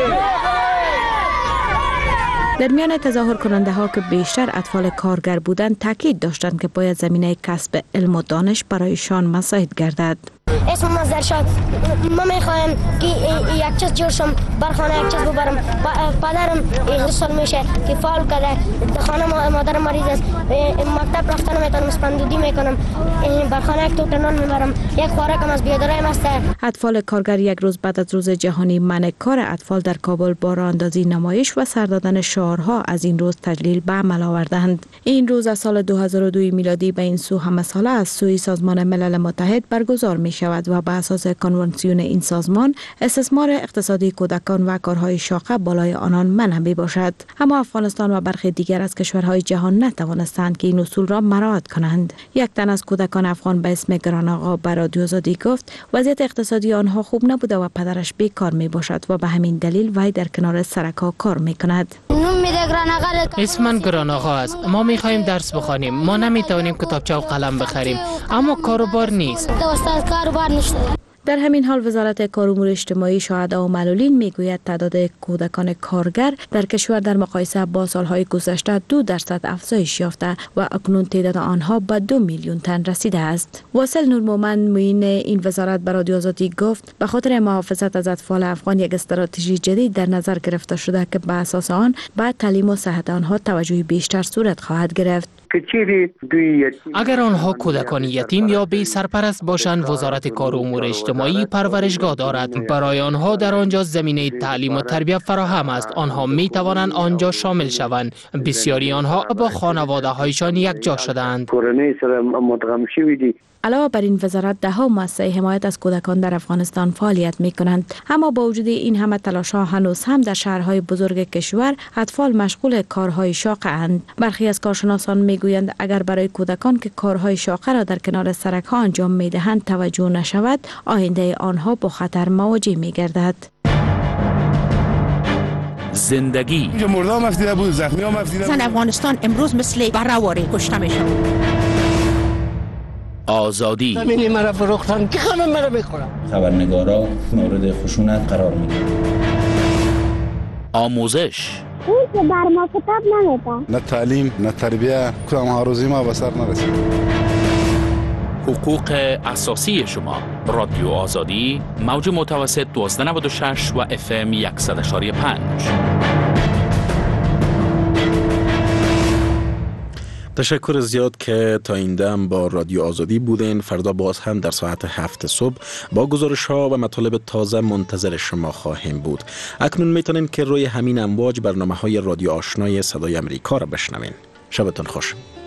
در میان تظاهر کننده ها که بیشتر اطفال کارگر بودند تاکید داشتند که باید زمینه کسب علم و دانش برایشان مساعد گردد. اسم من زرشاد. ما میخوایم که یک چیز جور شم، برخانه یک چیز ببرم. پدرم 11 سال میشه که فعال کرده، خانه مادرم مریض است، مکتب رفتن نمیتونم، اسپندودی میکنم، برخانه یک توت نان میبرم، یک خوراکم از بیادرایم است. اطفال کارگر یک روز بعد از روز جهانی منع کار اطفال در کابل با راه اندازی نمایش و سر دادن شعارها از این روز تجلیل به عمل آوردند. این روز از سال 2002 میلادی به این سو همه ساله از سوی سازمان ملل متحد برگزار می شود و بر اساس کنوانسیون این سازمان استثمار اقتصادی کودکان و کارهای شاقه بالای آنان منع می باشد. اما افغانستان و برخی دیگر از کشورهای جهان نتوانستند که این اصول را مراعات کنند. یک تن از کودکان افغان به اسم گران آقا به رادیو آزادی گفت وضعیت اقتصادی آنها خوب نبوده و پدرش بیکار می باشد و به همین دلیل وی در کنار سرک‌ها کار می کند. اسم من گران آقا است. ما می خواهیم درس بخوانیم. ما نمی توانیم کتابچه و قلم بخریم، اما کاروبار نیست. در همین حال وزارت کار امور اجتماعی شهدا و معلولین میگوید تعداد کودکان کارگر در کشور در مقایسه با سالهای گذشته 2% افزایش یافته و اکنون تعداد آنها به 2 میلیون تن رسیده است. واصل نورمومن معین این وزارت به رادیو آزادی گفت به خاطر محافظت از اطفال افغان یک استراتژی جدید در نظر گرفته شده که به اساس آن به تعلیم و صحت آنها توجه بیشتر صورت خواهد گرفت. اگر آنها کودکان یتیم یا بی سرپرست باشند، وزارت کار و امور اجتماعی پرورشگاه دارد. برای آنها در آنجا زمینه تعلیم و تربیت فراهم است. آنها می توانند آنجا شامل شوند. بسیاری آنها با خانواده هایشان یک جا شدند. علاوه بر این، وزارت ده‌ها مؤسسه حمایت از کودکان در افغانستان فعالیت می کنند. اما با وجود این همه تلاش‌ها هنوز هم در شهرهای بزرگ کشور اطفال مشغول کارهای شاقه اند. برخی از کارشناسان می گویند اگر برای کودکان که کارهای شاقه را در کنار سرک‌ها انجام می دهند توجه نشود، آینده آنها با خطر مواجه می گردد. زندگی مردم افتیده بود، زخمی هم افتیده بود. زن افغانستان امروز مثل بره‌واره کشته می شود. آزادی زمینی مرا فروختن که خانم مرا میخورم. خبرنگارا مورد خشونت قرار میگیرن. آموزش اون که بر ما کتاب نمیده. نه تعلیم نه تربیه، کدام هاروزی ما به سر نرسید. حقوق اساسی شما. رادیو آزادی، موج متوسط 1296 و FM 100.5. تشکر زیاد که تا این دم با رادیو آزادی بودین. فردا باز هم در ساعت 7 صبح با گزارش ها و مطالب تازه منتظر شما خواهیم بود. اکنون میتونین که روی همین امواج برنامه های رادیو آشنای صدای امریکا را بشنوین. شبتون خوش.